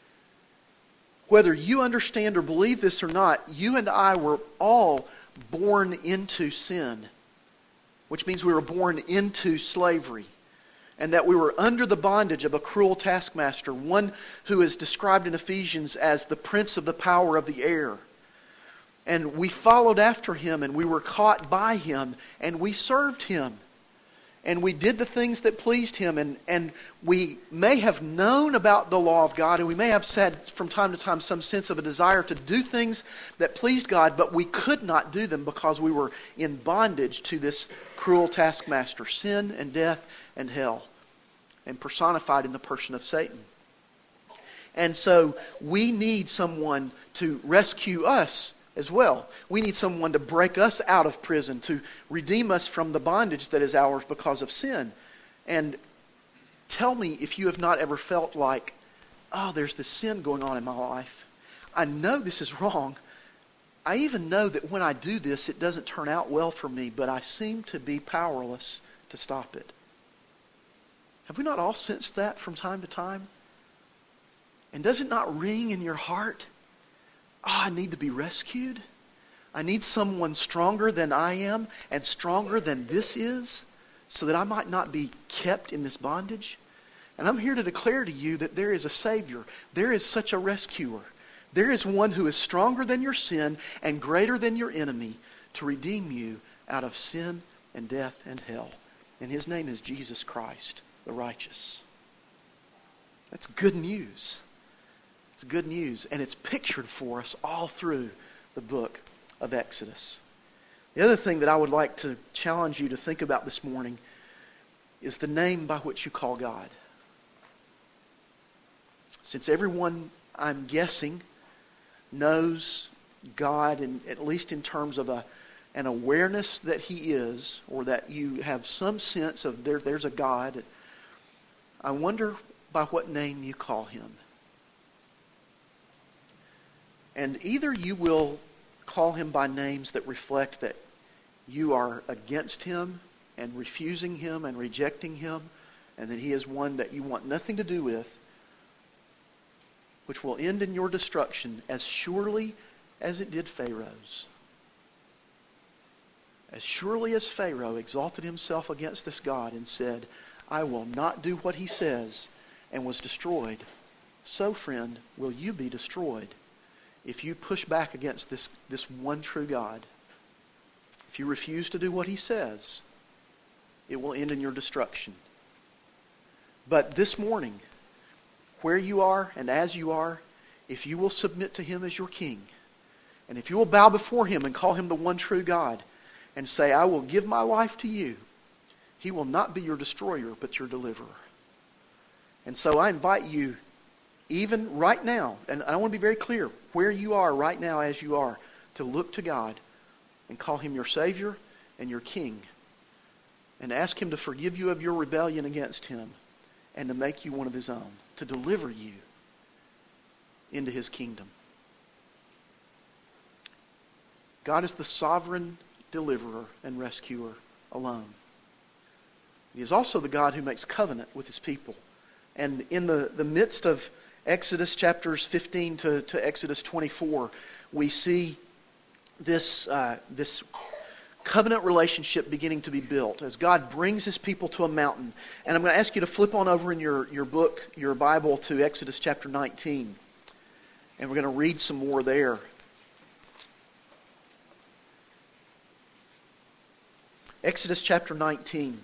B: Whether you understand or believe this or not, you and I were all born into sin, which means we were born into slavery, and that we were under the bondage of a cruel taskmaster, one who is described in Ephesians as the prince of the power of the air. And we followed after him, and we were caught by him, and we served him. And we did the things that pleased him, and, and we may have known about the law of God, and we may have said from time to time some sense of a desire to do things that pleased God, but we could not do them because we were in bondage to this cruel taskmaster, sin and death and hell, and personified in the person of Satan. And so we need someone to rescue us as well. We need someone to break us out of prison, to redeem us from the bondage that is ours because of sin. And tell me if you have not ever felt like, oh, there's this sin going on in my life. I know this is wrong. I even know that when I do this, it doesn't turn out well for me, but I seem to be powerless to stop it. Have we not all sensed that from time to time? And does it not ring in your heart? Oh, I need to be rescued. I need someone stronger than I am and stronger than this is so that I might not be kept in this bondage. And I'm here to declare to you that there is a Savior. There is such a rescuer. There is one who is stronger than your sin and greater than your enemy to redeem you out of sin and death and hell. And his name is Jesus Christ, the righteous. That's good news. It's good news, and it's pictured for us all through the book of Exodus. The other thing that I would like to challenge you to think about this morning is the name by which you call God. Since everyone, I'm guessing, knows God, in, at least in terms of a, an awareness that he is, or that you have some sense of there, there's a God, I wonder by what name you call him. And either you will call him by names that reflect that you are against him and refusing him and rejecting him, and that he is one that you want nothing to do with, which will end in your destruction as surely as it did Pharaoh's. As surely as Pharaoh exalted himself against this God and said, I will not do what he says, and was destroyed, so, friend, will you be destroyed if you push back against this, this one true God. If you refuse to do what he says, it will end in your destruction. But this morning, where you are and as you are, if you will submit to him as your king, and if you will bow before him and call him the one true God, and say, I will give my life to you, he will not be your destroyer, but your deliverer. And so I invite you even right now, and I want to be very clear, where you are right now as you are, to look to God and call Him your Savior and your King, and ask Him to forgive you of your rebellion against Him and to make you one of His own, to deliver you into His kingdom. God is the sovereign deliverer and rescuer alone. He is also the God who makes covenant with His people. And in the, the midst of Exodus chapters fifteen to, to Exodus twenty-four, we see this, uh, this covenant relationship beginning to be built as God brings His people to a mountain. And I'm going to ask you to flip on over in your, your book, your Bible, to Exodus chapter nineteen. And we're going to read some more there. Exodus chapter nineteen.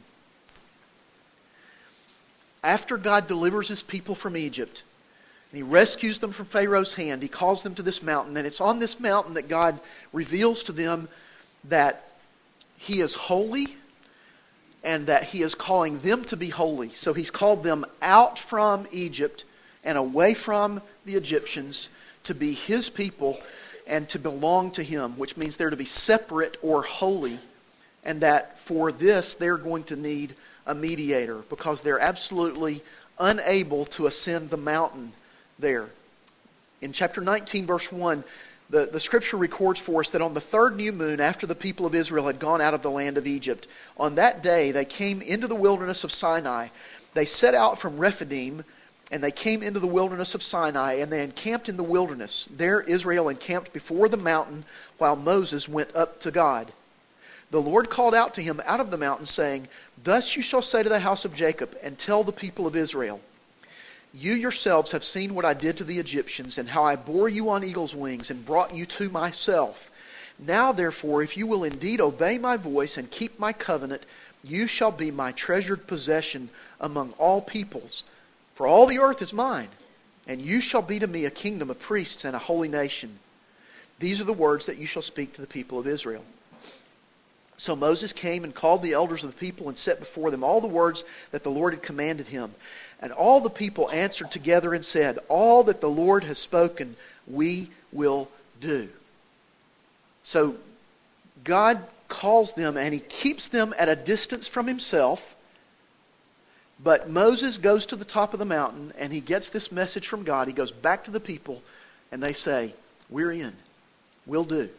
B: After God delivers His people from Egypt, and He rescues them from Pharaoh's hand, He calls them to this mountain. And it's on this mountain that God reveals to them that He is holy and that He is calling them to be holy. So He's called them out from Egypt and away from the Egyptians to be His people and to belong to Him, which means they're to be separate or holy. And that for this, they're going to need a mediator because they're absolutely unable to ascend the mountain there. In chapter nineteen, verse one, the, the scripture records for us that on the third new moon, after the people of Israel had gone out of the land of Egypt, on that day they came into the wilderness of Sinai. They set out from Rephidim, and they came into the wilderness of Sinai, and they encamped in the wilderness. There Israel encamped before the mountain while Moses went up to God. The Lord called out to him out of the mountain, saying, "Thus you shall say to the house of Jacob, and tell the people of Israel, you yourselves have seen what I did to the Egyptians, and how I bore you on eagle's wings, and brought you to myself. Now therefore, if you will indeed obey my voice, and keep my covenant, you shall be my treasured possession among all peoples. For all the earth is mine, and you shall be to me a kingdom of priests and a holy nation. These are the words that you shall speak to the people of Israel." So Moses came and called the elders of the people and set before them all the words that the Lord had commanded him. And all the people answered together and said, "All that the Lord has spoken, we will do." So God calls them and He keeps them at a distance from Himself. But Moses goes to the top of the mountain and he gets this message from God. He goes back to the people and they say, "We're in. We'll do."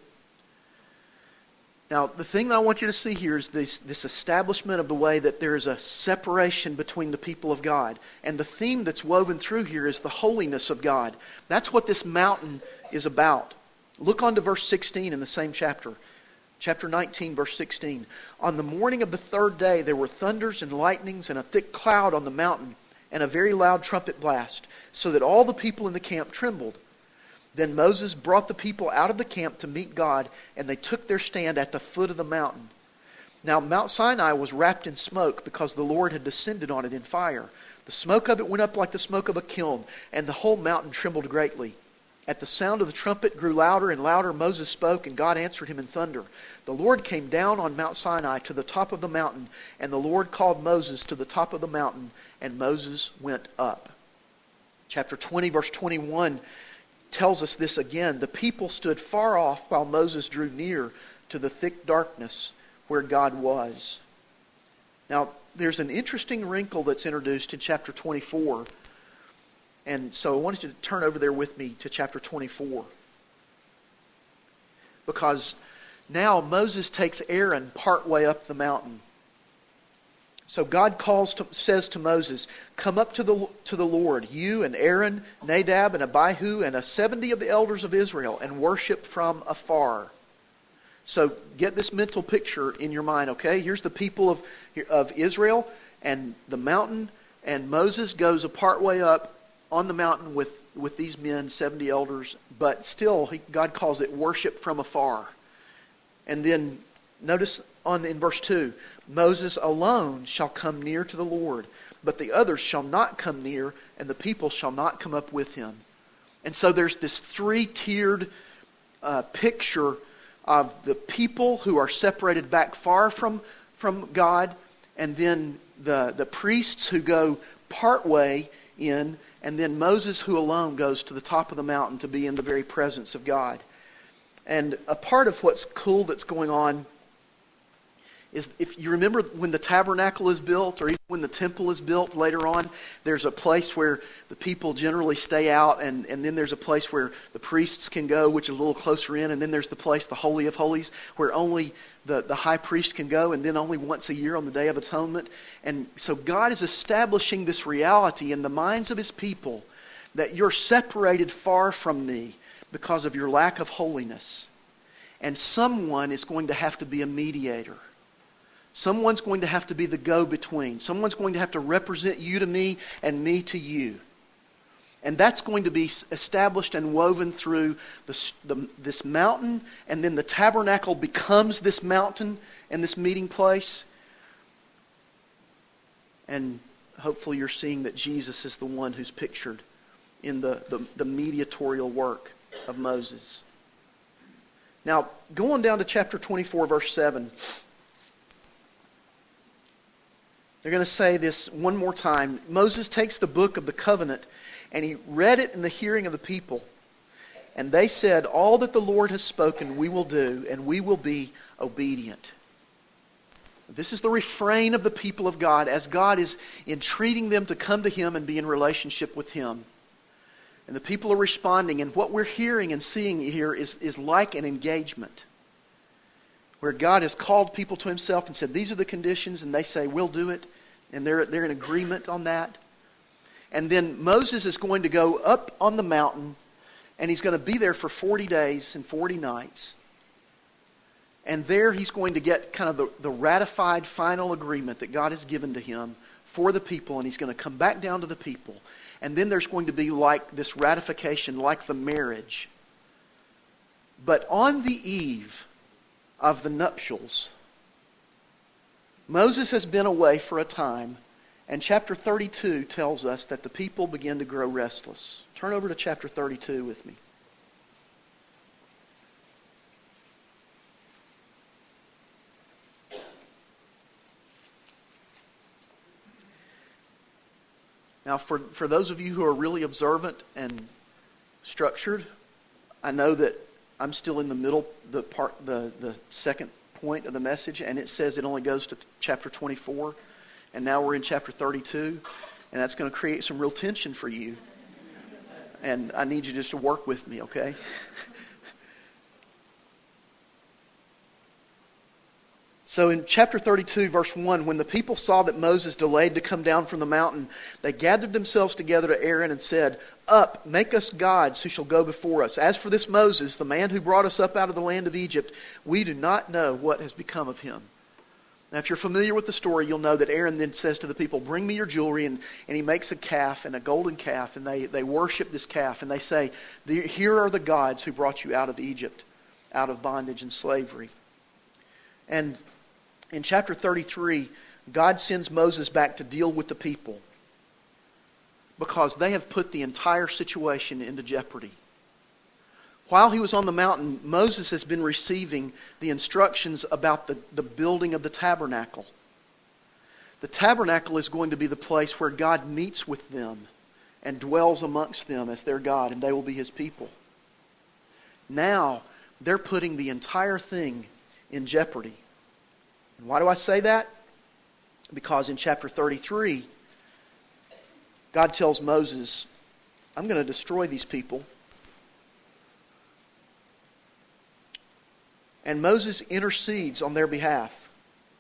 B: Now, the thing that I want you to see here is this, this establishment of the way that there is a separation between the people of God. And the theme that's woven through here is the holiness of God. That's what this mountain is about. Look on to verse sixteen in the same chapter. Chapter nineteen, verse sixteen. "On the morning of the third day there were thunders and lightnings and a thick cloud on the mountain and a very loud trumpet blast, so that all the people in the camp trembled. Then Moses brought the people out of the camp to meet God, and they took their stand at the foot of the mountain. Now Mount Sinai was wrapped in smoke because the Lord had descended on it in fire. The smoke of it went up like the smoke of a kiln, and the whole mountain trembled greatly. At the sound of the trumpet grew louder and louder. Moses spoke, and God answered him in thunder. The Lord came down on Mount Sinai to the top of the mountain, and the Lord called Moses to the top of the mountain, and Moses went up." Chapter twenty, verse twenty-one tells us this again. "The people stood far off while Moses drew near to the thick darkness where God was." Now, there's an interesting wrinkle that's introduced in chapter twenty-four. And so I wanted you to turn over there with me to chapter twenty-four. Because now Moses takes Aaron partway up the mountain. So God calls to, says to Moses, "Come up to the to the Lord, you and Aaron, Nadab and Abihu, and a seventy of the elders of Israel, and worship from afar." So get this mental picture in your mind, okay? Here's the people of, of Israel and the mountain, and Moses goes a part way up on the mountain with, with these men, seventy elders, but still he, God calls it worship from afar. And then notice on in verse two, "Moses alone shall come near to the Lord, but the others shall not come near, and the people shall not come up with him." And so there's this three-tiered uh, picture of the people who are separated back far from, from God, and then the, the priests who go partway in, and then Moses, who alone goes to the top of the mountain to be in the very presence of God. And a part of what's cool that's going on is, if you remember when the tabernacle is built, or even when the temple is built later on, there's a place where the people generally stay out, and, and then there's a place where the priests can go, which is a little closer in, and then there's the place, the Holy of Holies, where only the, the high priest can go, and then only once a year on the Day of Atonement. And so God is establishing this reality in the minds of His people that you're separated far from me because of your lack of holiness. And someone is going to have to be a mediator. Someone's going to have to be the go-between. Someone's going to have to represent you to me and me to you. And that's going to be established and woven through the, the, this mountain, and then the tabernacle becomes this mountain and this meeting place. And hopefully you're seeing that Jesus is the one who's pictured in the, the, the mediatorial work of Moses. Now, going down to chapter twenty-four, verse seven. They're going to say this one more time. Moses takes the book of the covenant and he read it in the hearing of the people. And they said, all that the Lord has spoken we will do, and we will be obedient. This is the refrain of the people of God as God is entreating them to come to Him and be in relationship with Him. And the people are responding, and what we're hearing and seeing here is, is like an engagement, where God has called people to Himself and said, these are the conditions, and they say, we'll do it. And they're, they're in agreement on that. And then Moses is going to go up on the mountain, and he's going to be there for forty days and forty nights. And there he's going to get kind of the, the ratified final agreement that God has given to him for the people, and he's going to come back down to the people. And then there's going to be like this ratification, like the marriage. But on the eve of the nuptials, Moses has been away for a time, and chapter thirty-two tells us that the people begin to grow restless. Turn over to chapter thirty-two with me. Now, for, for those of you who are really observant and structured, I know that I'm still in the middle, the part, the, the second point of the message, and it says it only goes to chapter twenty-four, and now we're in chapter thirty-two, and that's going to create some real tension for you. And I need you just to work with me, okay? So in chapter thirty-two, verse one, when the people saw that Moses delayed to come down from the mountain, they gathered themselves together to Aaron and said, up, make us gods who shall go before us. As for this Moses, the man who brought us up out of the land of Egypt, we do not know what has become of him. Now, if you're familiar with the story, you'll know that Aaron then says to the people, bring me your jewelry, and, and he makes a calf, and a golden calf, and they, they worship this calf, and they say, here are the gods who brought you out of Egypt, out of bondage and slavery. And in chapter thirty-three, God sends Moses back to deal with the people because they have put the entire situation into jeopardy. While he was on the mountain, Moses has been receiving the instructions about the, the building of the tabernacle. The tabernacle is going to be the place where God meets with them and dwells amongst them as their God, and they will be His people. Now, they're putting the entire thing in jeopardy. And why do I say that? Because in chapter thirty-three, God tells Moses, I'm going to destroy these people. And Moses intercedes on their behalf.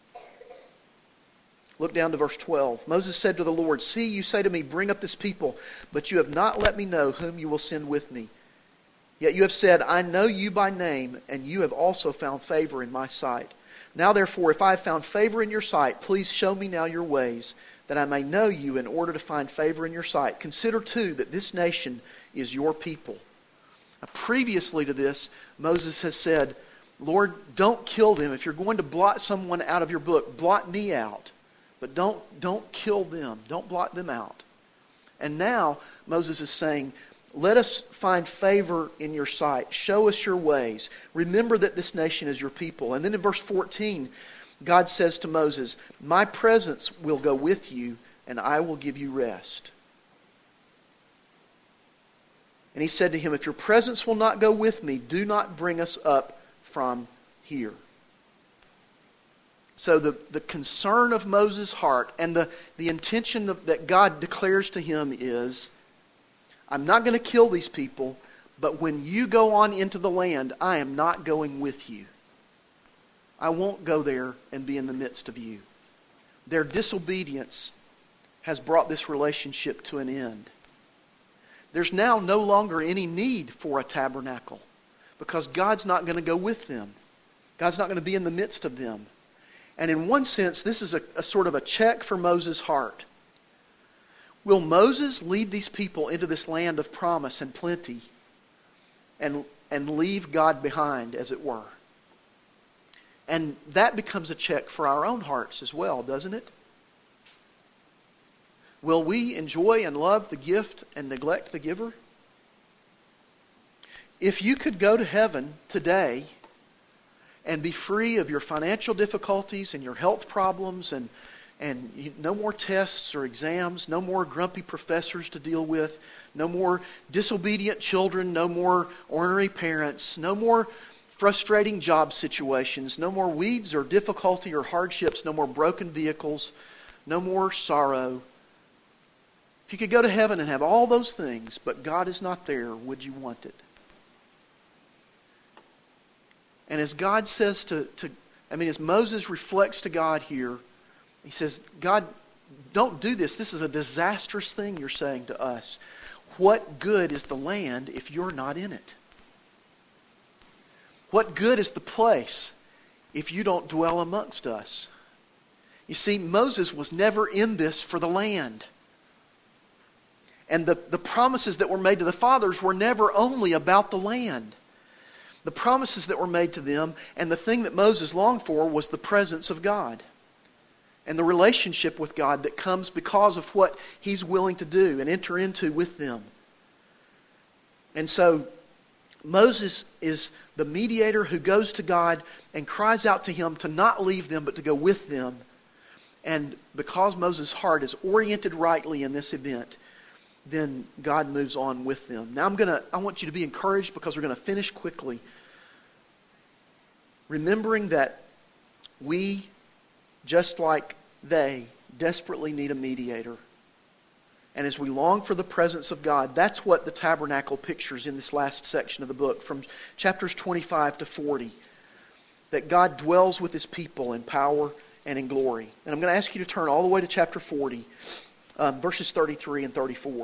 B: Look down to verse twelve. Moses said to the Lord, see, you say to me, bring up this people, but you have not let me know whom you will send with me. Yet you have said, I know you by name, and you have also found favor in my sight. Now therefore, if I have found favor in your sight, please show me now your ways, that I may know you in order to find favor in your sight. Consider too that this nation is your people. Now, previously to this, Moses has said, Lord, don't kill them. If you're going to blot someone out of your book, blot me out. But don't, don't kill them. Don't blot them out. And now Moses is saying, let us find favor in your sight. Show us your ways. Remember that this nation is your people. And then in verse fourteen, God says to Moses, my presence will go with you, and I will give you rest. And he said to him, if your presence will not go with me, do not bring us up from here. So the, the concern of Moses' heart and the, the intention of, that God declares to him is, I'm not going to kill these people, but when you go on into the land, I am not going with you. I won't go there and be in the midst of you. Their disobedience has brought this relationship to an end. There's now no longer any need for a tabernacle because God's not going to go with them. God's not going to be in the midst of them. And in one sense, this is a, a sort of a check for Moses' heart. Will Moses lead these people into this land of promise and plenty and, and leave God behind, as it were? And that becomes a check for our own hearts as well, doesn't it? Will we enjoy and love the gift and neglect the giver? If you could go to heaven today and be free of your financial difficulties and your health problems and, and you, no more tests or exams, no more grumpy professors to deal with, no more disobedient children, no more ornery parents, no more frustrating job situations, no more weeds or difficulty or hardships, no more broken vehicles, no more sorrow. If you could go to heaven and have all those things, but God is not there, would you want it? And as God says to, to I mean, as Moses reflects to God here, he says, God, don't do this. This is a disastrous thing you're saying to us. What good is the land if you're not in it? What good is the place if you don't dwell amongst us? You see, Moses was never in this for the land. And the, the promises that were made to the fathers were never only about the land. The promises that were made to them and the thing that Moses longed for was the presence of God. And the relationship with God that comes because of what he's willing to do and enter into with them. And so Moses is the mediator who goes to God and cries out to him to not leave them but to go with them. And because Moses' heart is oriented rightly in this event, then God moves on with them. Now I'm gonna I want you to be encouraged because we're going to finish quickly. Remembering that we, just like they, desperately need a mediator. And as we long for the presence of God, that's what the tabernacle pictures in this last section of the book, from chapters twenty-five to forty. That God dwells with his people in power and in glory. And I'm going to ask you to turn all the way to chapter forty, um, verses thirty-three and thirty-four.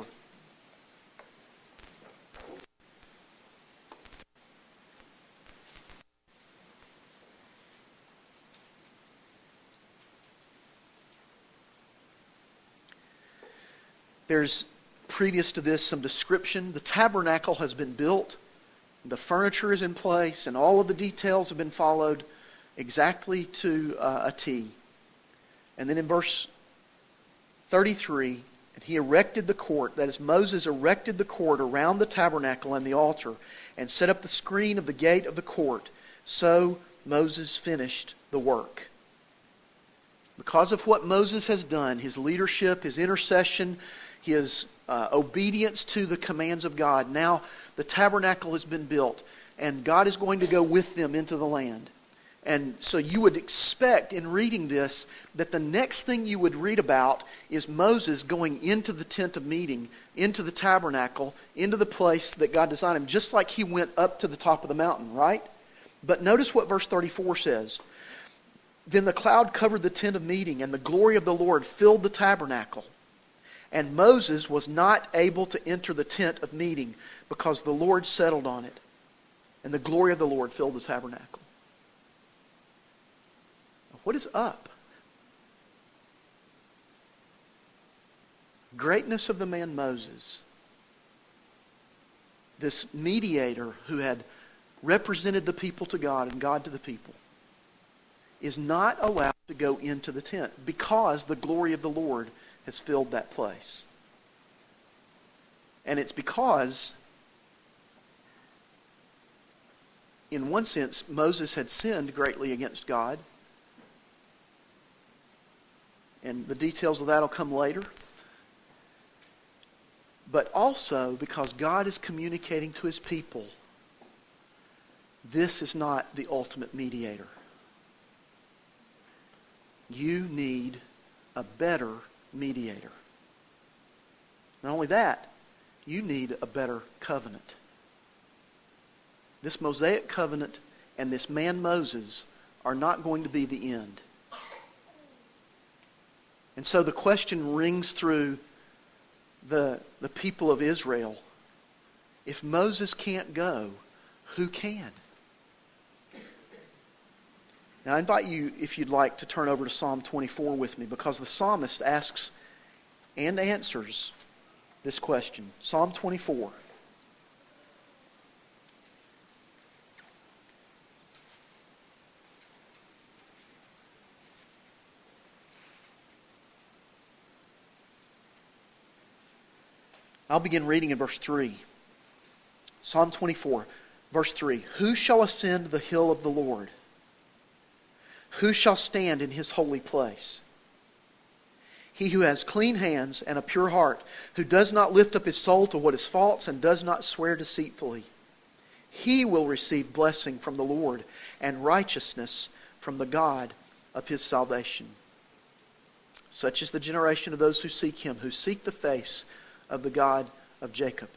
B: There's, previous to this, some description. The tabernacle has been built. The furniture is in place. And all of the details have been followed exactly to uh, a T. And then in verse thirty-three, and he erected the court. That is, Moses erected the court around the tabernacle and the altar and set up the screen of the gate of the court. So Moses finished the work. Because of what Moses has done, his leadership, his intercession, his uh, obedience to the commands of God, now the tabernacle has been built, and God is going to go with them into the land. And so you would expect in reading this that the next thing you would read about is Moses going into the tent of meeting, into the tabernacle, into the place that God designed him, just like he went up to the top of the mountain, right? But notice what verse thirty-four says. Then the cloud covered the tent of meeting, and the glory of the Lord filled the tabernacle. And Moses was not able to enter the tent of meeting because the Lord settled on it. And the glory of the Lord filled the tabernacle. What is up? Greatness of the man Moses. This mediator who had represented the people to God and God to the people, is not allowed to go into the tent because the glory of the Lord has filled that place. And it's because, in one sense, Moses had sinned greatly against God. And the details of that will come later. but also because God is communicating to His people, this is not the ultimate mediator. You need a better mediator. Not only that, you need a better covenant. This Mosaic covenant and this man Moses are not going to be the end. And so the question rings through the, the people of Israel. If Moses can't go, who can? Now I invite you, if you'd like, to turn over to Psalm twenty-four with me, because the psalmist asks and answers this question. Psalm twenty-four. I'll begin reading in verse three. Psalm twenty-four, verse three. Who shall ascend the hill of the Lord? Who shall stand in His holy place? He who has clean hands and a pure heart, who does not lift up his soul to what is false and does not swear deceitfully. He will receive blessing from the Lord and righteousness from the God of his salvation. Such is the generation of those who seek Him, who seek the face of the God of Jacob.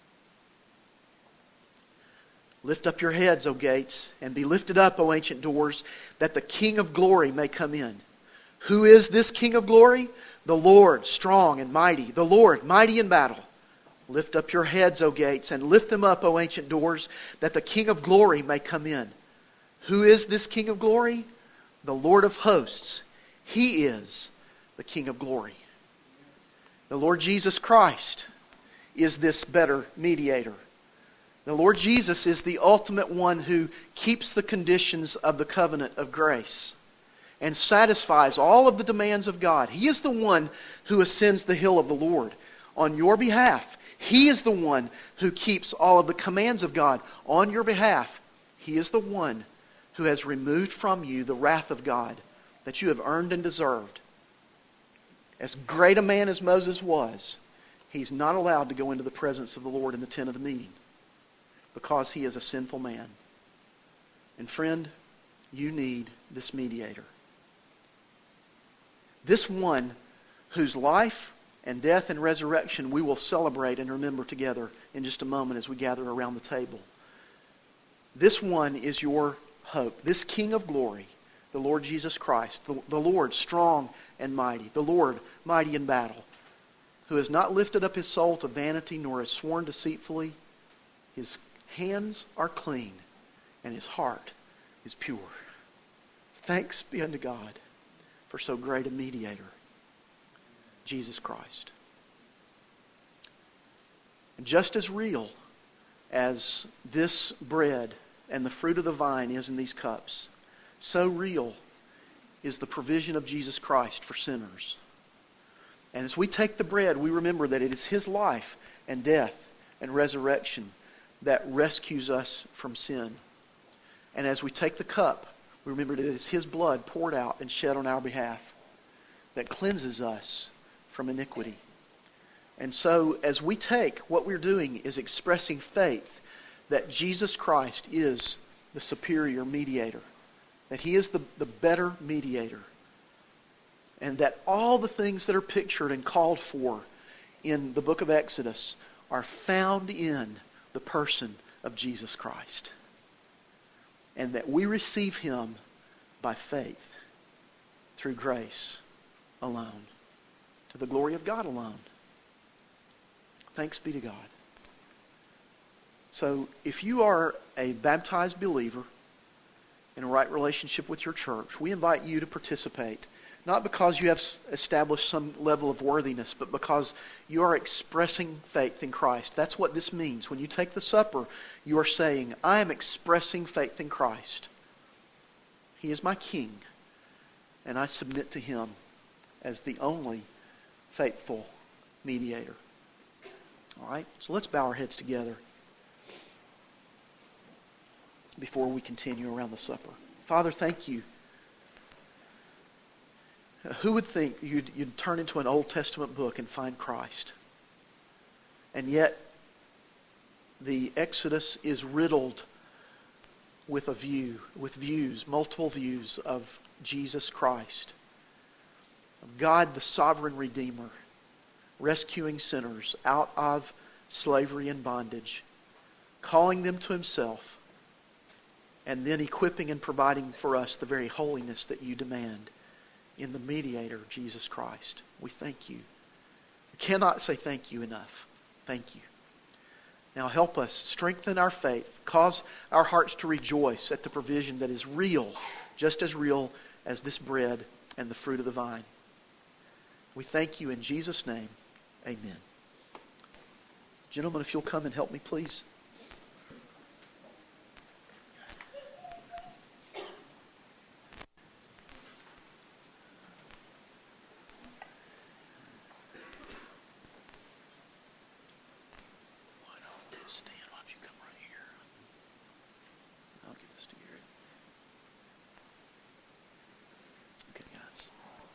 B: Lift up your heads, O gates, and be lifted up, O ancient doors, that the King of glory may come in. Who is this King of glory? The Lord, strong and mighty, the Lord, mighty in battle. Lift up your heads, O gates, and lift them up, O ancient doors, that the King of glory may come in. Who is this King of glory? The Lord of hosts. He is the King of glory. The Lord Jesus Christ is this better mediator. The Lord Jesus is the ultimate one who keeps the conditions of the covenant of grace and satisfies all of the demands of God. He is the one who ascends the hill of the Lord on your behalf. He is the one who keeps all of the commands of God on your behalf. He is the one who has removed from you the wrath of God that you have earned and deserved. As great a man as Moses was, he's not allowed to go into the presence of the Lord in the tent of the meeting because he is a sinful man. And friend, you need this mediator. This one whose life and death and resurrection we will celebrate and remember together in just a moment as we gather around the table. This one is your hope. This King of glory, the Lord Jesus Christ, the, the Lord strong and mighty, the Lord mighty in battle, who has not lifted up his soul to vanity nor has sworn deceitfully. His hands are clean and his heart is pure. Thanks be unto God for so great a mediator, Jesus Christ. And just as real as this bread and the fruit of the vine is in these cups, so real is the provision of Jesus Christ for sinners. And as we take the bread, we remember that it is His life and death and resurrection that rescues us from sin. And as we take the cup, we remember that it is His blood poured out and shed on our behalf that cleanses us from iniquity. And so as we take, what we're doing is expressing faith that Jesus Christ is the superior mediator, that He is the, the better mediator, and that all the things that are pictured and called for in the book of Exodus are found in the person of Jesus Christ. And that we receive Him by faith through grace alone, to the glory of God alone. Thanks be to God. So if you are a baptized believer in a right relationship with your church, we invite you to participate. Not because you have established some level of worthiness, but because you are expressing faith in Christ. That's what this means. When you take the supper, you are saying, I am expressing faith in Christ. He is my King, and I submit to Him as the only faithful mediator. All right, so let's bow our heads together before we continue around the supper. Father, thank you. Who would think you'd, you'd turn into an Old Testament book and find Christ? And yet, the Exodus is riddled with a view, with views, multiple views of Jesus Christ, of God the sovereign Redeemer, rescuing sinners out of slavery and bondage, calling them to Himself, and then equipping and providing for us the very holiness that you demand in the mediator, Jesus Christ. We thank you. We cannot say thank you enough. Thank you. Now help us, strengthen our faith, cause our hearts to rejoice at the provision that is real, just as real as this bread and the fruit of the vine. We thank you in Jesus' name. Amen. Gentlemen, if you'll come and help me, please. Why don't you stand? Why don't you come right here? I'll give this to you. Okay, guys.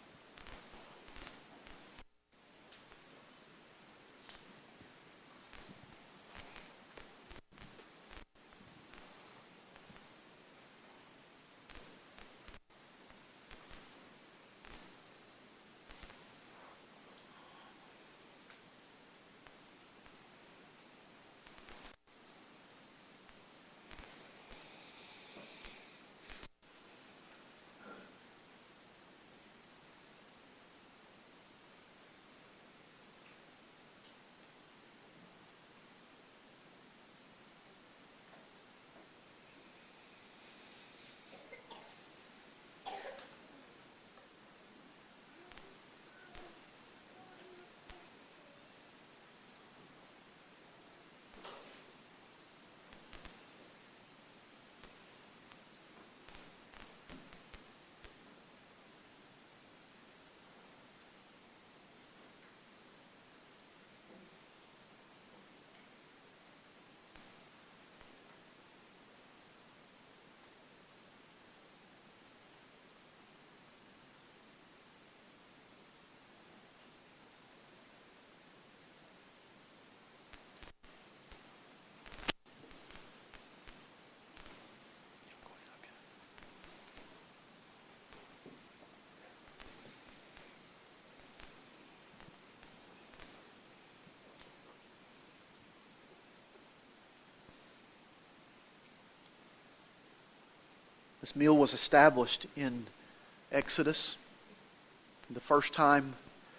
B: This meal was established in Exodus. The first time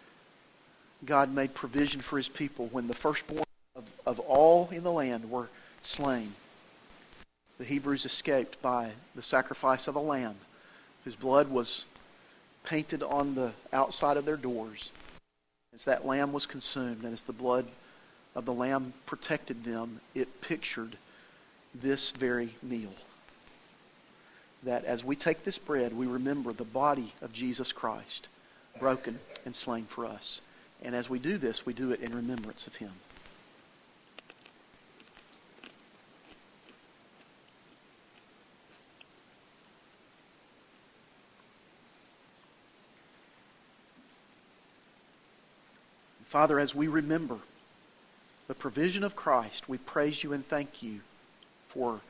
B: God made provision for His people when the firstborn of, of all in the land were slain. The Hebrews escaped by the sacrifice of a lamb whose blood was painted on the outside of their doors. As that lamb was consumed and as the blood of the lamb protected them, it pictured this very meal. That as we take this bread, we remember the body of Jesus Christ, broken and slain for us. And as we do this, we do it in remembrance of Him. Father, as we remember the provision of Christ, we praise You and thank You for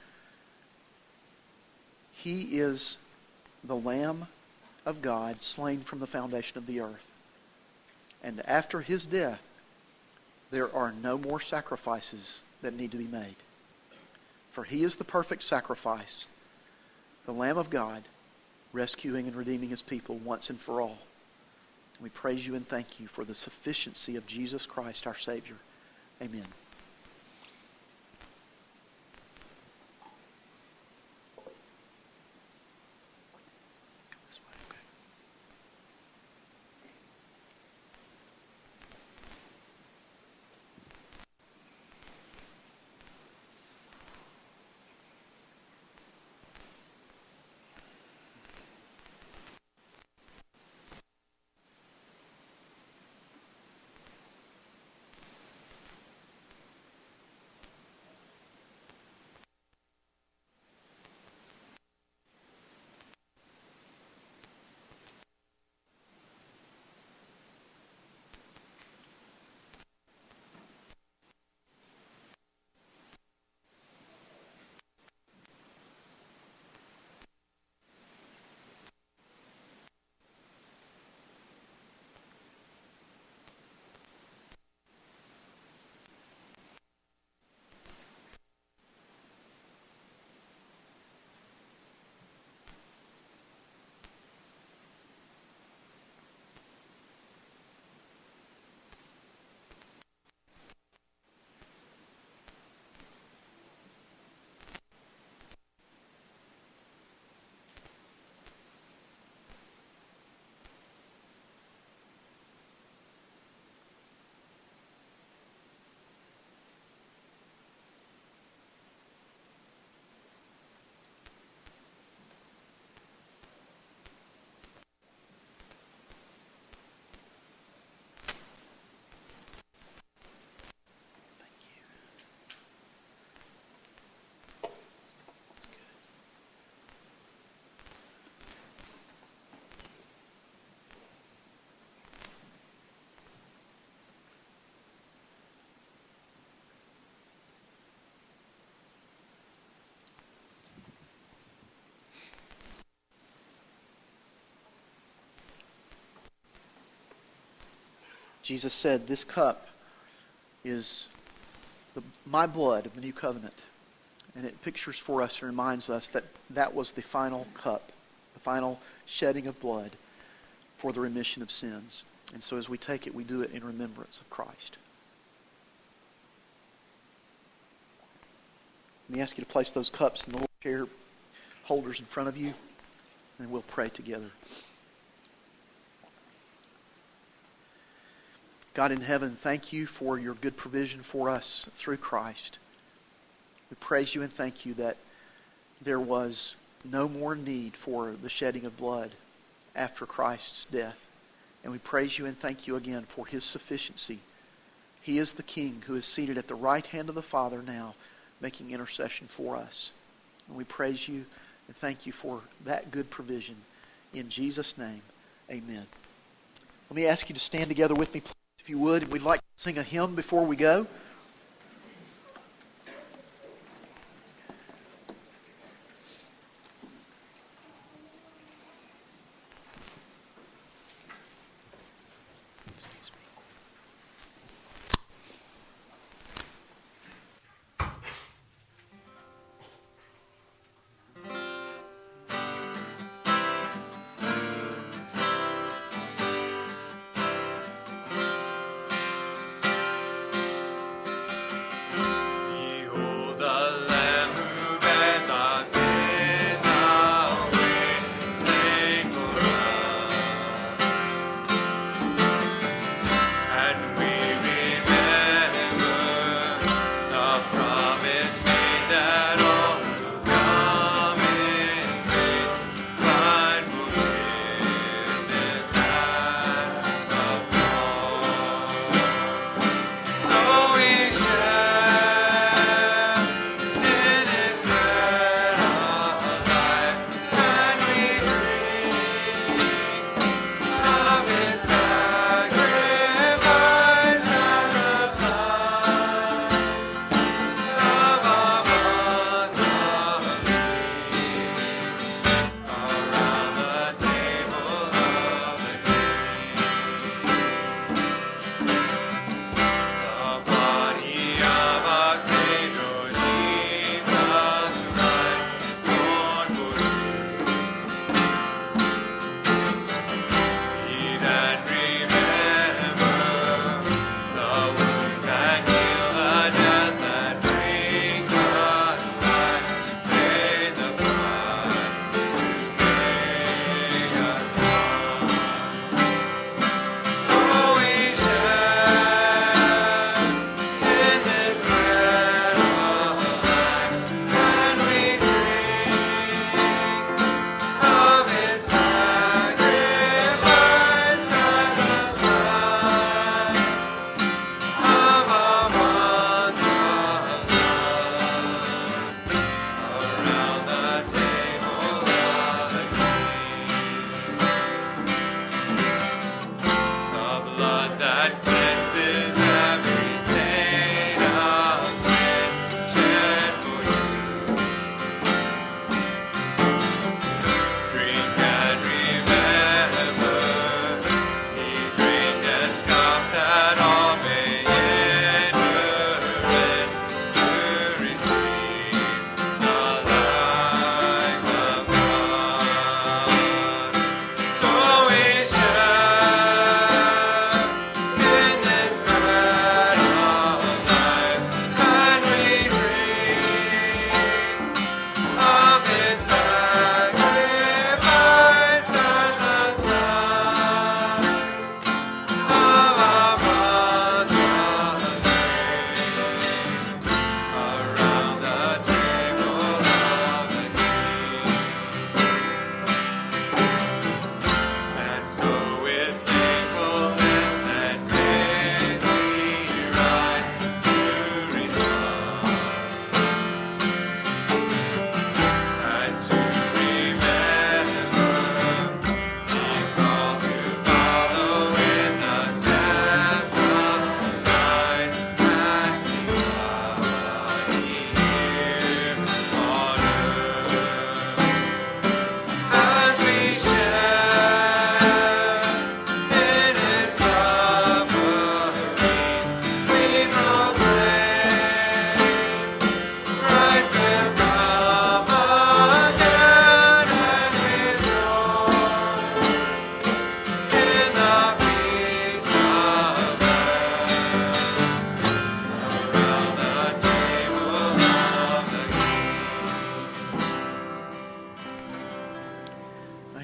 B: He is the Lamb of God slain from the foundation of the earth. And after His death, there are no more sacrifices that need to be made. For He is the perfect sacrifice, the Lamb of God, rescuing and redeeming His people once and for all. We praise You and thank You for the sufficiency of Jesus Christ, our Savior. Amen. Jesus said, this cup is the, my blood of the new covenant. And it pictures for us and reminds us that that was the final cup, the final shedding of blood for the remission of sins. And so as we take it, we do it in remembrance of Christ. Let me ask you to place those cups in the little chair holders in front of you, and we'll pray together. God in heaven, thank you for your good provision for us through Christ. We praise you and thank you that there was no more need for the shedding of blood after Christ's death. And we praise you and thank you again for his sufficiency. He is the King who is seated at the right hand of the Father now, making intercession for us. And we praise you and thank you for that good provision. In Jesus' name, amen. Let me ask you to stand together with me, please, if you would. We'd like to sing a hymn before we go.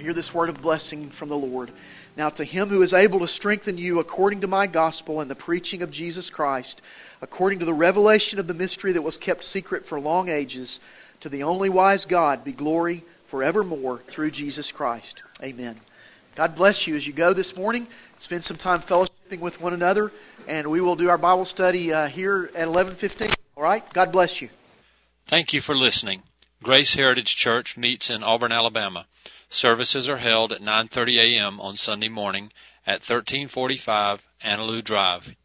B: hear this word of blessing from the Lord. Now to him who is able to strengthen you according to my gospel and the preaching of Jesus Christ, according to the revelation of the mystery that was kept secret for long ages, to the only wise God be glory forevermore through Jesus Christ. Amen. God bless you as you go this morning. Spend some time fellowshipping with one another, and we will do our Bible study uh, here at eleven fifteen. All right? God bless you.
A: Thank you for listening. Grace Heritage Church meets in Auburn, Alabama. Services are held at nine thirty a.m. on Sunday morning at thirteen forty-five Annaloo Drive,